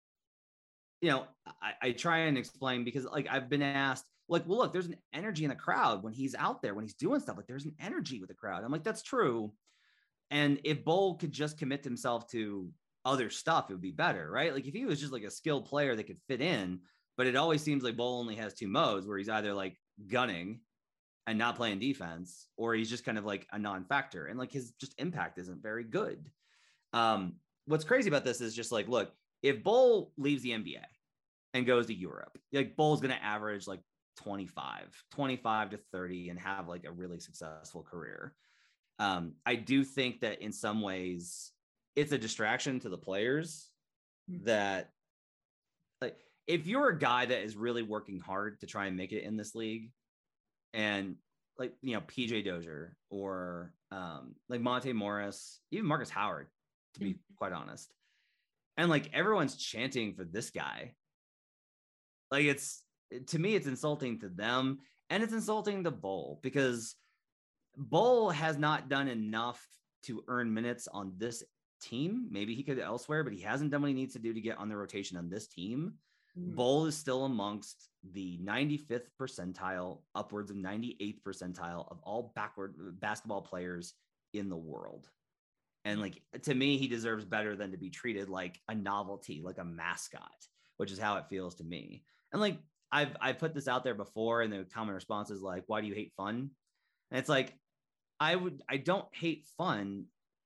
you know, I, I try and explain because like I've been asked, like, well, look, there's an energy in the crowd when he's out there, when he's doing stuff. Like there's an energy with the crowd. I'm like, that's true. And if Bull could just commit himself to other stuff, it would be better, right? Like if he was just like a skilled player that could fit in, but it always seems like Bull only has two modes where he's either like gunning and not playing defense, or he's just kind of like a non-factor. And like his just impact isn't very good. Um, what's crazy about this is just like, look, if Bull leaves the N B A and goes to Europe, like Bull's going to average like twenty-five, twenty-five to thirty and have like a really successful career. Um, I do think that in some ways it's a distraction to the players that like, if you're a guy that is really working hard to try and make it in this league and like, you know, P J Dozier or um, like Monte Morris, even Marcus Howard, to be quite honest. And like everyone's chanting for this guy. Like it's, to me, it's insulting to them and it's insulting to Bull because Bull has not done enough to earn minutes on this team. Maybe he could elsewhere, but he hasn't done what he needs to do to get on the rotation on this team. Mm. Bull is still amongst the ninety-fifth percentile, upwards of ninety-eighth percentile of all backward basketball players in the world. And like, to me, he deserves better than to be treated like a novelty, like a mascot, which is how it feels to me. And like, I've, I've put this out there before and the common response is like, why do you hate fun? And it's like, I would, I don't hate fun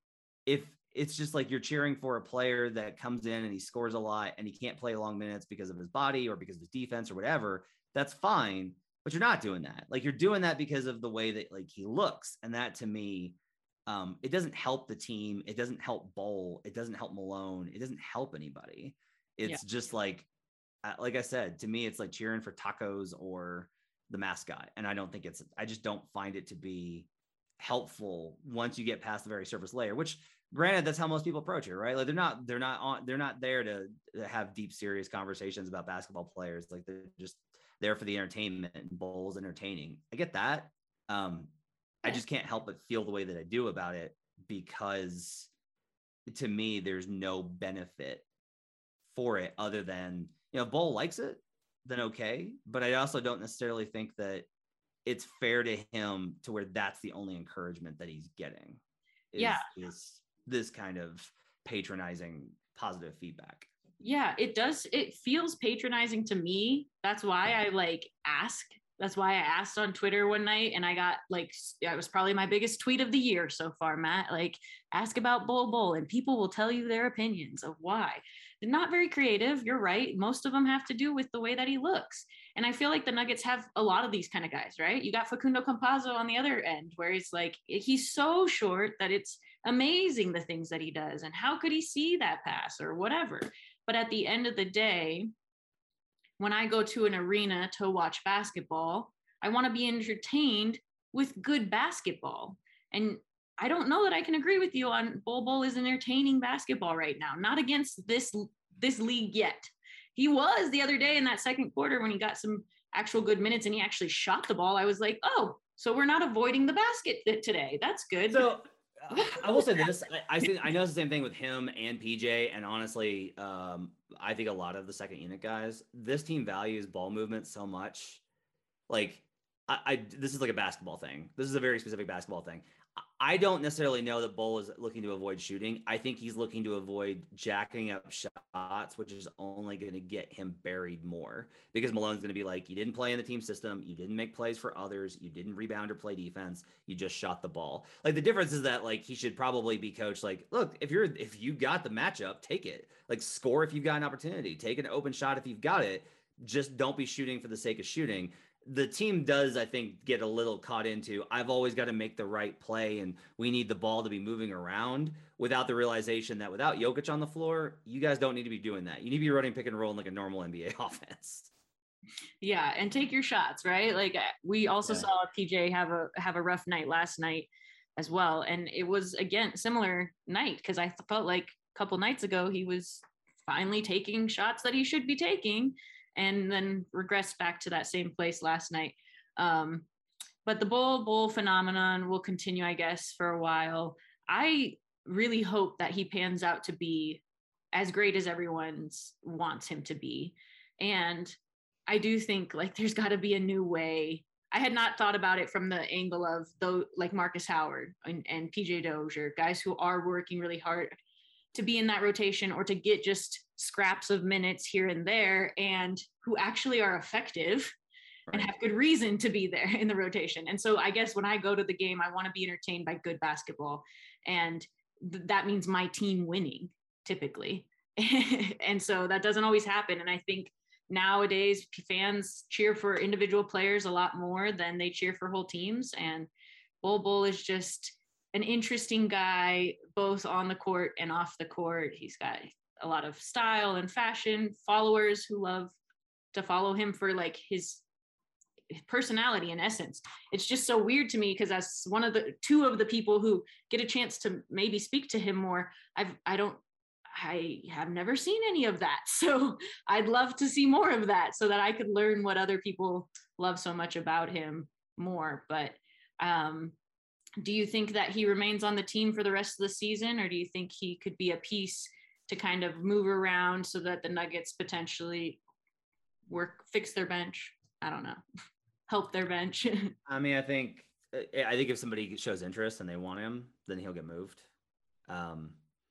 if it's just like you're cheering for a player that comes in and he scores a lot and he can't play long minutes because of his body or because of his defense or whatever. That's fine, but you're not doing that. Like you're doing that because of the way that like he looks. And that to me, um, it doesn't help the team. It doesn't help Bull. It doesn't help Malone. It doesn't help anybody. It's yeah. just like, like I said, to me, it's like cheering for tacos or the mascot. And I don't think it's, I just don't find it to be helpful once you get past the very surface layer, which granted, that's how most people approach it, right? Like they're not, they're not on, they're not there to, to have deep, serious conversations about basketball players. Like they're just there for the entertainment and Bull's entertaining. I get that. Um, I just can't help but feel the way that I do about it because to me, there's no benefit for it other than, you know, Bull likes it, then okay. But I also don't necessarily think that it's fair to him to where that's the only encouragement that he's getting. Is, yeah. Is this kind of patronizing positive feedback. Yeah, it does. It feels patronizing to me. That's why I like ask. That's why I asked on Twitter one night and I got like, that was probably my biggest tweet of the year so far, Matt, like ask about Bull Bull and people will tell you their opinions of why. They're not very creative. You're right. Most of them have to do with the way that he looks. And I feel like the Nuggets have a lot of these kind of guys, right? You got Facundo Campazzo on the other end where he's like, he's so short that it's amazing the things that he does. And how could he see that pass or whatever? But at the end of the day, when I go to an arena to watch basketball, I want to be entertained with good basketball. And I don't know that I can agree with you on Bull Bull is entertaining basketball right now, not against this, this league yet. He was the other day in that second quarter when he got some actual good minutes and he actually shot the ball. I was like, oh, so we're not avoiding the basket today. That's good. So uh, I will say this. I, I, see, I know it's the same thing with him and P J. And honestly, um, I think a lot of the second unit guys, this team values ball movement so much. Like I, I this is like a basketball thing. This is a very specific basketball thing. I don't necessarily know that Bull is looking to avoid shooting. I think he's looking to avoid jacking up shots, which is only going to get him buried more because Malone's going to be like, you didn't play in the team system. You didn't make plays for others. You didn't rebound or play defense. You just shot the ball. Like the difference is that like, he should probably be coached. Like, look, if you're, if you got the matchup, take it, like score. If you've got an opportunity, take an open shot. If you've got it, just don't be shooting for the sake of shooting. the team does, I think, get a little caught into, I've always got to make the right play and we need the ball to be moving around, without the realization that without Jokic on the floor, you guys don't need to be doing that. You need to be running pick and roll in like a normal N B A offense. Yeah, and take your shots, right? Like we also Yeah. saw P J have a have a rough night last night as well, and it was again similar night because I felt like a couple nights ago he was finally taking shots that he should be taking, and then regressed back to that same place last night. Um, but the Bull Bull phenomenon will continue, I guess, for a while. I really hope that he pans out to be as great as everyone wants him to be, and I do think like there's got to be a new way. I had not thought about it from the angle of though, like Marcus Howard and, and P J Dozier, guys who are working really hard to be in that rotation or to get just scraps of minutes here and there, and who actually are effective right. and have good reason to be there in the rotation. And so I guess when I go to the game, I want to be entertained by good basketball. And th- that means my team winning typically. And so that doesn't always happen. And I think nowadays fans cheer for individual players a lot more than they cheer for whole teams. And Bol Bol is just an interesting guy, both on the court and off the court. He's got a lot of style and fashion, followers who love to follow him for like his personality and essence. It's just so weird to me because as one of the two of the people who get a chance to maybe speak to him more, I've, I don't, I have never seen any of that. So I'd love to see more of that so that I could learn what other people love so much about him more. But um, do you think that he remains on the team for the rest of the season, or do you think he could be a piece to kind of move around so that the Nuggets potentially work, fix their bench? I don't know, help their bench. I mean, I think, I think if somebody shows interest and they want him, then he'll get moved. Um,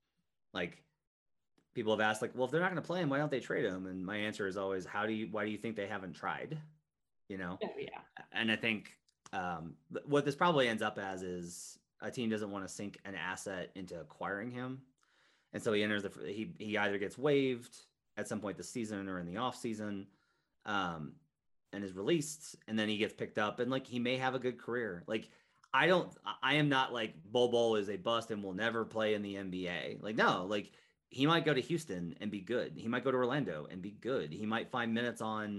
like, people have asked, like, well, if they're not going to play him, why don't they trade him? And my answer is always, how do you, why do you think they haven't tried? You know? Oh, yeah. And I think um, what this probably ends up as is a team doesn't want to sink an asset into acquiring him. And so he enters the, he, he either gets waived at some point this season or in the off season um, and is released. And then he gets picked up and like, he may have a good career. Like, I don't, I am not like Bol Bol is a bust and will never play in the N B A. Like, no, like, he might go to Houston and be good. He might go to Orlando and be good. He might find minutes on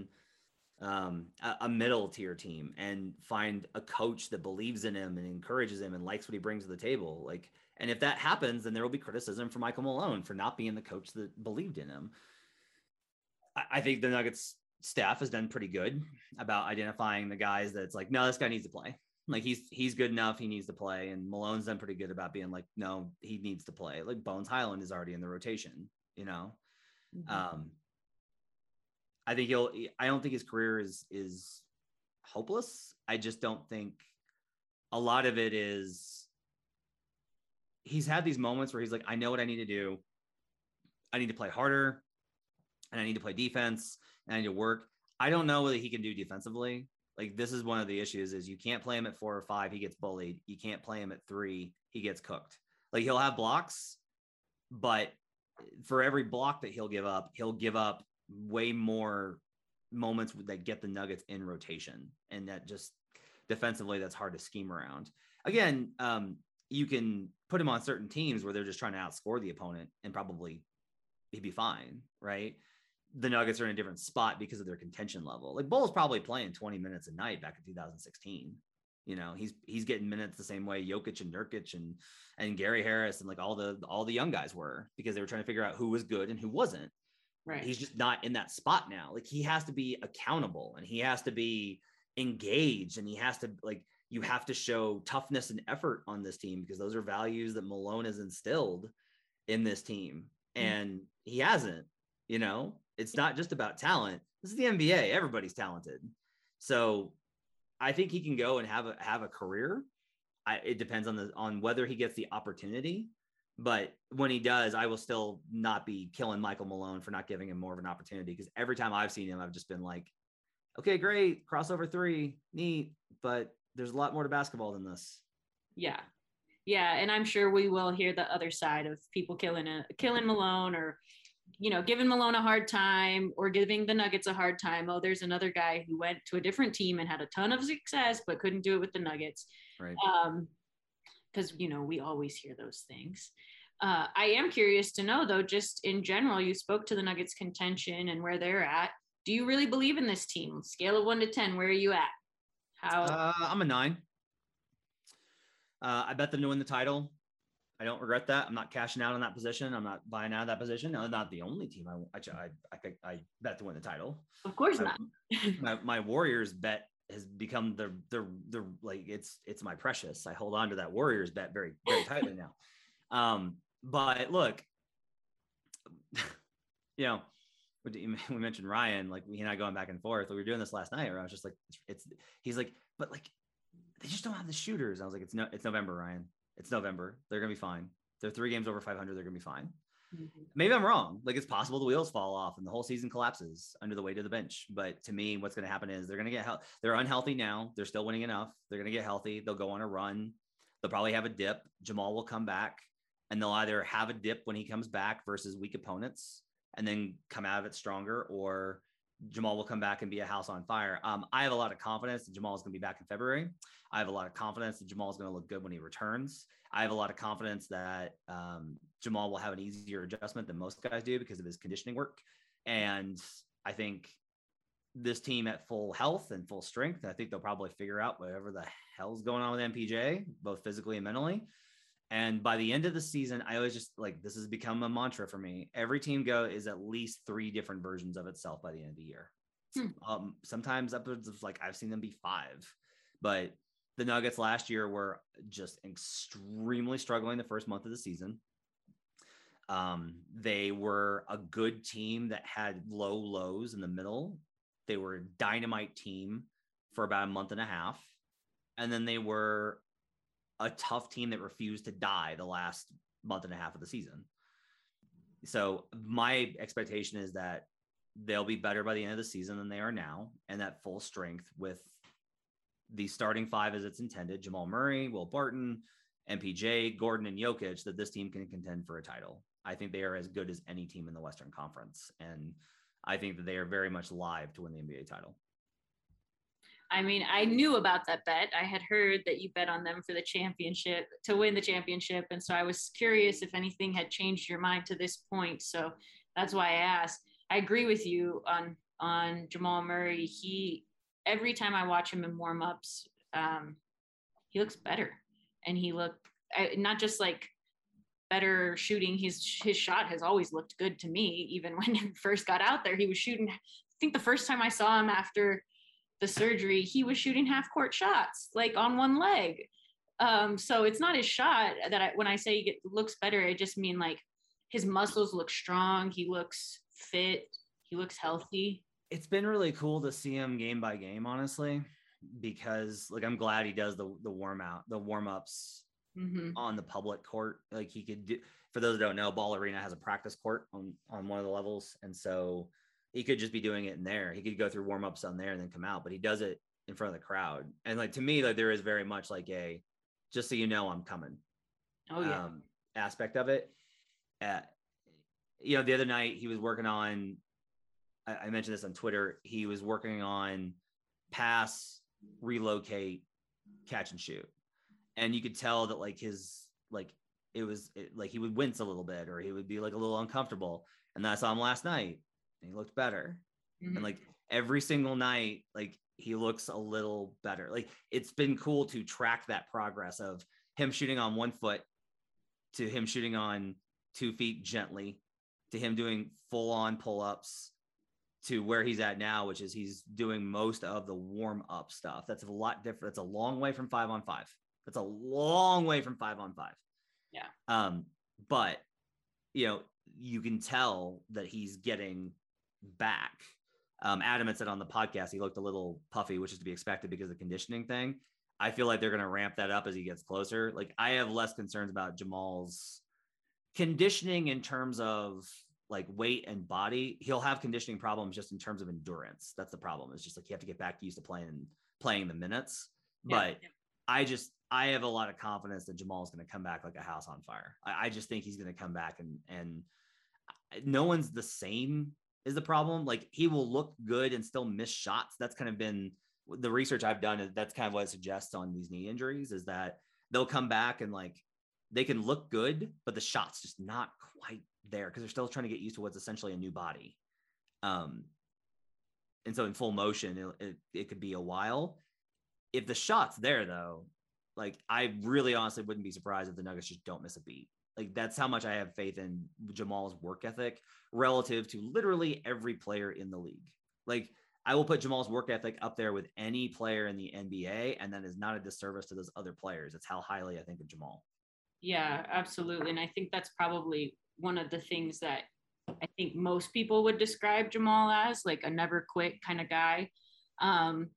um, a, a middle tier team and find a coach that believes in him and encourages him and likes what he brings to the table. Like, and if that happens, then there will be criticism for Michael Malone for not being the coach that believed in him. I, I think the Nuggets staff has done pretty good about identifying the guys that's like, no, this guy needs to play. Like he's he's good enough. He needs to play. And Malone's done pretty good about being like, no, he needs to play. Like Bones Highland is already in the rotation, you know? Mm-hmm. Um, I think he'll, I don't think his career is, is hopeless. I just don't think a lot of it is, he's had these moments where he's like, I know what I need to do. I need to play harder and I need to play defense and I need to work. I don't know whether he can do defensively. Like this is one of the issues is you can't play him at four or five. He gets bullied. You can't play him at three. He gets cooked. Like he'll have blocks, but for every block that he'll give up, he'll give up way more moments that get the Nuggets in rotation. And that just defensively, that's hard to scheme around. Again, um, you can put him on certain teams where they're just trying to outscore the opponent and probably he'd be fine. Right. The Nuggets are in a different spot because of their contention level. Like Bol's probably playing twenty minutes a night back in two thousand sixteen. You know, he's, he's getting minutes the same way Jokic and Nurkic and, and Gary Harris and like all the, all the young guys were because they were trying to figure out who was good and who wasn't. Right. He's just not in that spot now. Like he has to be accountable and he has to be engaged and he has to like, you have to show toughness and effort on this team because those are values that Malone has instilled in this team. And mm-hmm. he hasn't, you know, it's not just about talent. This is the N B A. Everybody's talented. So I think he can go and have a, have a career. I, it depends on the, on whether he gets the opportunity, but when he does, I will still not be killing Michael Malone for not giving him more of an opportunity. Cause every time I've seen him, I've just been like, okay, great. Crossover three, neat. But there's a lot more to basketball than this. Yeah. Yeah. And I'm sure we will hear the other side of people killing a killing Malone or you know, giving Malone a hard time or giving the Nuggets a hard time. Oh, there's another guy who went to a different team and had a ton of success, but couldn't do it with the Nuggets. Right. Um, because, you know, we always hear those things. Uh, I am curious to know, though, just in general, you spoke to the Nuggets contention and where they're at. Do you really believe in this team? Scale of one to ten, where are you at? How? Uh, I'm a nine. Uh, I bet them to win the title. I don't regret that. I'm not cashing out on that position. I'm not buying out of that position. I'm not the only team I I I think I bet to win the title. Of course I, not. my my Warriors bet has become the the the like it's it's my precious. I hold on to that Warriors bet very very tightly now. Um, but look, you know, we mentioned Ryan, like he and I going back and forth. We were doing this last night, where I was just like, it's. He's like, but like, they just don't have the shooters. I was like, it's no, it's November, Ryan. It's November. They're going to be fine. They're three games over five hundred. They're going to be fine. Mm-hmm. Maybe I'm wrong. Like it's possible the wheels fall off and the whole season collapses under the weight of the bench. But to me, what's going to happen is they're going to get healthy. They're unhealthy now. They're still winning enough. They're going to get healthy. They'll go on a run. They'll probably have a dip. Jamal will come back and they'll either have a dip when he comes back versus weak opponents and then come out of it stronger, or Jamal will come back and be a house on fire. Um, I have a lot of confidence that Jamal is going to be back in February. I have a lot of confidence that Jamal is going to look good when he returns. I have a lot of confidence that um, Jamal will have an easier adjustment than most guys do because of his conditioning work. And I think this team at full health and full strength, I think they'll probably figure out whatever the hell's going on with M P J, both physically and mentally. And by the end of the season, I always just like, this has become a mantra for me. Every team go is at least three different versions of itself by the end of the year. Hmm. Um, sometimes upwards of like, I've seen them be five, but the Nuggets last year were just extremely struggling the first month of the season. Um, they were a good team that had low lows in the middle. They were a dynamite team for about a month and a half. And then they were a tough team that refused to die the last month and a half of the season. So my expectation is that they'll be better by the end of the season than they are now, and at full strength with the starting five as it's intended: Jamal Murray, Will Barton, M P J, Gordon, and Jokic, that this team can contend for a title. I think they are as good as any team in the Western Conference. And I think that they are very much live to win the N B A title. I mean, I knew about that bet. I had heard that you bet on them for the championship, to win the championship. And so I was curious if anything had changed your mind to this point. So that's why I asked. I agree with you on, on Jamal Murray. He, every time I watch him in warm-ups, um, he looks better. And he looked, not just like better shooting, his, his shot has always looked good to me. Even when he first got out there, he was shooting, I think the first time I saw him after the surgery, he was shooting half court shots, like on one leg. Um, so it's not his shot that I, when I say he get, looks better, I just mean like his muscles look strong. He looks fit. He looks healthy. It's been really cool to see him game by game, honestly, because like, I'm glad he does the, the warm out, the warm ups mm-hmm. on the public court. Like he could do, for those that don't know, Ball Arena has a practice court on, on one of the levels. And so he could just be doing it in there. He could go through warm-ups on there and then come out, but he does it in front of the crowd. And like, to me, like there is very much like a, just so you know, I'm coming. Oh yeah. Um, aspect of it. Uh, you know, the other night he was working on, I, I mentioned this on Twitter. He was working on pass, relocate, catch and shoot. And you could tell that like his, like it was it, like he would wince a little bit, or he would be like a little uncomfortable. And I saw him last night. And he looked better. Mm-hmm. And like every single night, like he looks a little better. Like it's been cool to track that progress of him shooting on one foot to him shooting on two feet gently to him doing full on pull-ups to where he's at now, which is he's doing most of the warm up stuff. That's a lot different. That's a long way from five on five. That's a long way from five on five. Yeah. Um, but you know, you can tell that he's getting back. Um, Adam had said on the podcast he looked a little puffy, which is to be expected because of the conditioning thing. I feel like they're going to ramp that up as he gets closer. Like I have less concerns about Jamal's conditioning in terms of like weight and body. He'll have conditioning problems just in terms of endurance. That's the problem. It's just like you have to get back used to playing playing the minutes. Yeah, but yeah. I just I have a lot of confidence that Jamal's going to come back like a house on fire. I, I just think he's going to come back and and no one's the same is the problem. Like he will look good and still miss shots. That's kind of been the research I've done. Is that's kind of what it suggests on these knee injuries is that they'll come back and like they can look good, but the shot's just not quite there because they're still trying to get used to what's essentially a new body. Um, and so in full motion, it, it, it could be a while. If the shot's there though, like I really honestly wouldn't be surprised if the Nuggets just don't miss a beat. Like that's how much I have faith in Jamal's work ethic relative to literally every player in the league. Like I will put Jamal's work ethic up there with any player in the N B A, and that is not a disservice to those other players. It's how highly I think of Jamal. Yeah, absolutely. And I think that's probably one of the things that I think most people would describe Jamal as, like a never quit kind of guy. Um,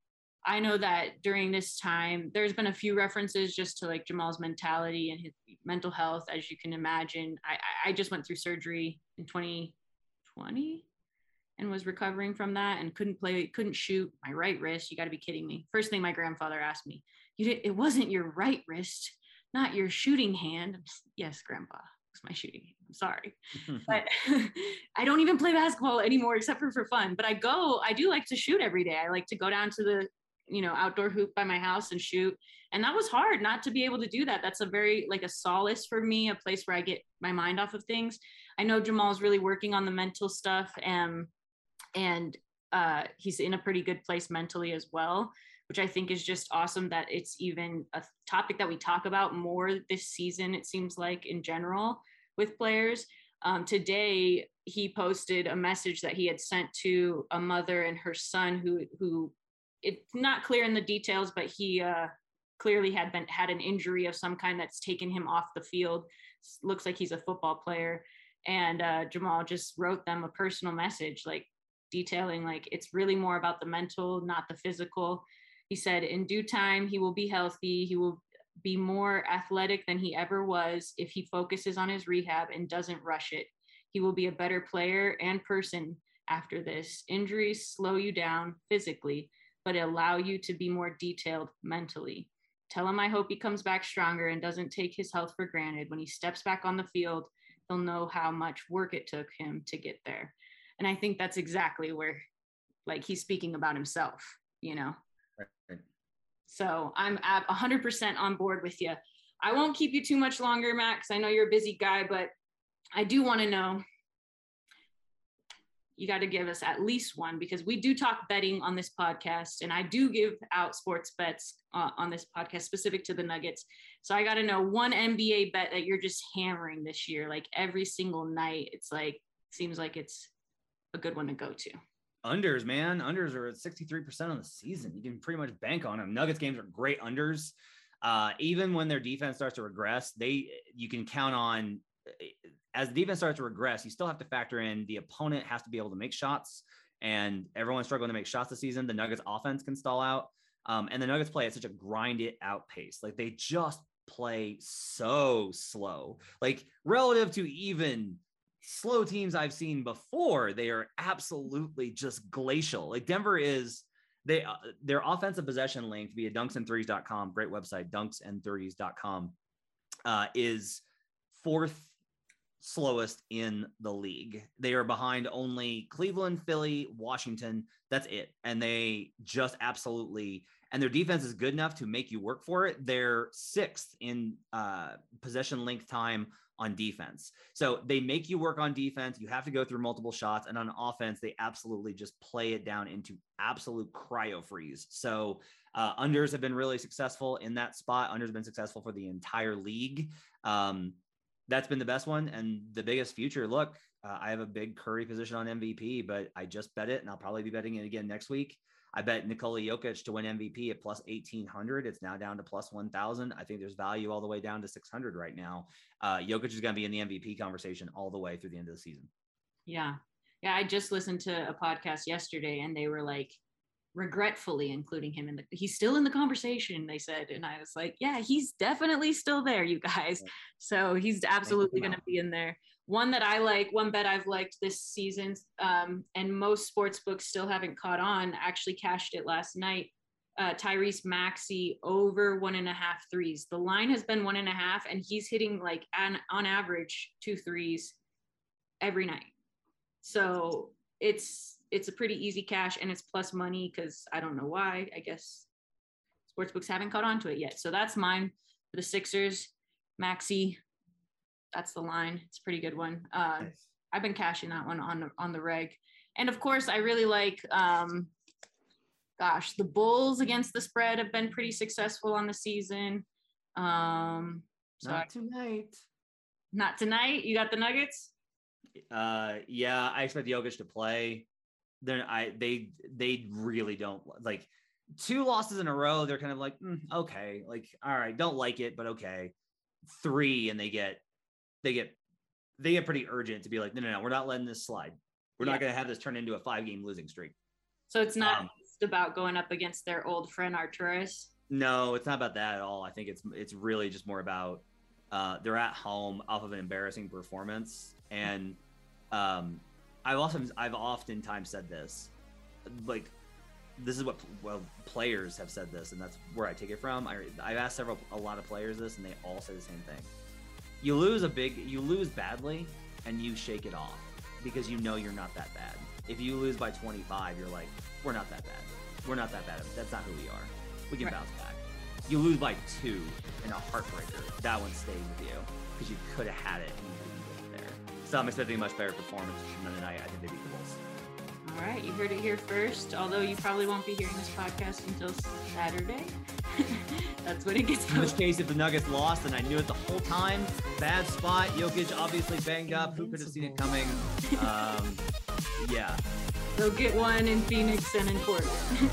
I know that during this time, there's been a few references just to like Jamal's mentality and his mental health, as you can imagine. I, I just went through surgery in twenty twenty and was recovering from that and couldn't play, couldn't shoot my right wrist. You got to be kidding me. First thing my grandfather asked me, you did, it wasn't your right wrist, not your shooting hand. Yes, Grandpa, it's my shooting hand. I'm sorry. But I don't even play basketball anymore except for for fun. But I go, I do like to shoot every day. I like to go down to the, you know, outdoor hoop by my house and shoot. And that was hard not to be able to do that. That's a very like a solace for me, a place where I get my mind off of things. I know Jamal's really working on the mental stuff and, and uh, he's in a pretty good place mentally as well, which I think is just awesome that it's even a topic that we talk about more this season, it seems like in general with players. Um, today, he posted a message that he had sent to a mother and her son who, who it's not clear in the details, but he uh, clearly had been had an injury of some kind that's taken him off the field. Looks like he's a football player. And uh, Jamal just wrote them a personal message, like detailing, like, it's really more about the mental, not the physical. He said, in due time, he will be healthy. He will be more athletic than he ever was if he focuses on his rehab and doesn't rush it. He will be a better player and person after this. Injuries slow you down physically, but allow you to be more detailed mentally. Tell him I hope he comes back stronger and doesn't take his health for granted. When he steps back on the field, he'll know how much work it took him to get there. And I think that's exactly where, like, he's speaking about himself, you know? Right. So I'm at one hundred percent on board with you. I won't keep you too much longer, Matt, because I know you're a busy guy, but I do want to know, you got to give us at least one, because we do talk betting on this podcast, and I do give out sports bets uh, on this podcast specific to the Nuggets. So I got to know one N B A bet that you're just hammering this year, like every single night. It's like, seems like it's a good one to go to. Unders, man. Unders are at sixty-three percent on the season. You can pretty much bank on them. Nuggets games are great unders. Uh, even when their defense starts to regress, they you can count on, as the defense starts to regress, you still have to factor in the opponent has to be able to make shots, and everyone's struggling to make shots this season. The Nuggets offense can stall out. Um, and the Nuggets play at such a grind it out pace. Like they just play so slow, like relative to even slow teams I've seen before. They are absolutely just glacial. Like Denver is, they uh, their offensive possession length via dunks and threes dot com, great website, dunks and threes dot com, uh, is fourth slowest in the league. They are behind only Cleveland, Philly, Washington. That's it. And they just absolutely, and their defense is good enough to make you work for it. They're sixth in uh, possession length time on defense. So they make you work on defense. You have to go through multiple shots, and on offense, they absolutely just play it down into absolute cryo freeze. So uh, unders have been really successful in that spot. Unders have been successful for the entire league. Um, That's been the best one. And the biggest future look, uh, I have a big Curry position on M V P, but I just bet it, and I'll probably be betting it again next week. I bet Nikola Jokic to win M V P at plus eighteen hundred. It's now down to plus one thousand. I think there's value all the way down to six hundred right now. Uh, Jokic is going to be in the M V P conversation all the way through the end of the season. Yeah. Yeah. I just listened to a podcast yesterday, and they were like, regretfully including him in the, he's still in the conversation, they said. And I was like, yeah, he's definitely still there, you guys. So he's absolutely going to be in there. One that I like, one bet I've liked this season, um, and most sports books still haven't caught on, actually cashed it last night. Uh, Tyrese Maxey over one and a half threes. The line has been one and a half, and he's hitting like an, on average two threes every night. So it's it's a pretty easy cash, and it's plus money because I don't know why. I guess sportsbooks haven't caught on to it yet. So that's mine for the Sixers. Maxey, that's the line. It's a pretty good one. Uh, Nice. I've been cashing that one on the, on the reg. And of course, I really like, um, gosh, the Bulls against the spread have been pretty successful on the season. Um, so Not I, tonight. not tonight. You got the Nuggets? Uh, yeah, I expect Jokic to play. Then I they they really don't like two losses in a row. They're kind of like mm, okay, like all right, don't like it, but okay. Three and they get they get they get pretty urgent to be like no no no, we're not letting this slide. We're Yeah. not going to have this turn into a five game losing streak. So it's not Um, just about going up against their old friend Arturas. No, it's not about that at all. I think it's it's really just more about uh, they're at home off of an embarrassing performance, and um, I've often I've oftentimes said this, like this is what well players have said this, and that's where I take it from. I I've asked several a lot of players this, and they all say the same thing. You lose a big, you lose badly, and you shake it off because you know you're not that bad. If you lose by twenty-five, you're like, we're not that bad. We're not that bad. That's not who we are. We can Right. bounce back. You lose by two in a heartbreaker. That one stays with you because you could have had it and you didn't get it there. So I'm expecting a much better performance from the night. I think they beat the Bulls. All right, you heard it here first, although you probably won't be hearing this podcast until Saturday. That's when it gets In which posted. case, if the Nuggets lost, and I knew it the whole time, bad spot. Jokic obviously banged up. Who could have seen it coming? Um, yeah, So get one in Phoenix and in Portland.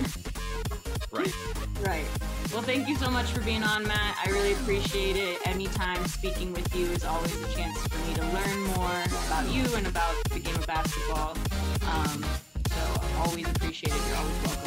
right. Right. Well, thank you so much for being on, Matt. I really appreciate it. Anytime speaking with you is always a chance for me to learn more about you and about the game of basketball. Um, so always appreciate it. You're always welcome.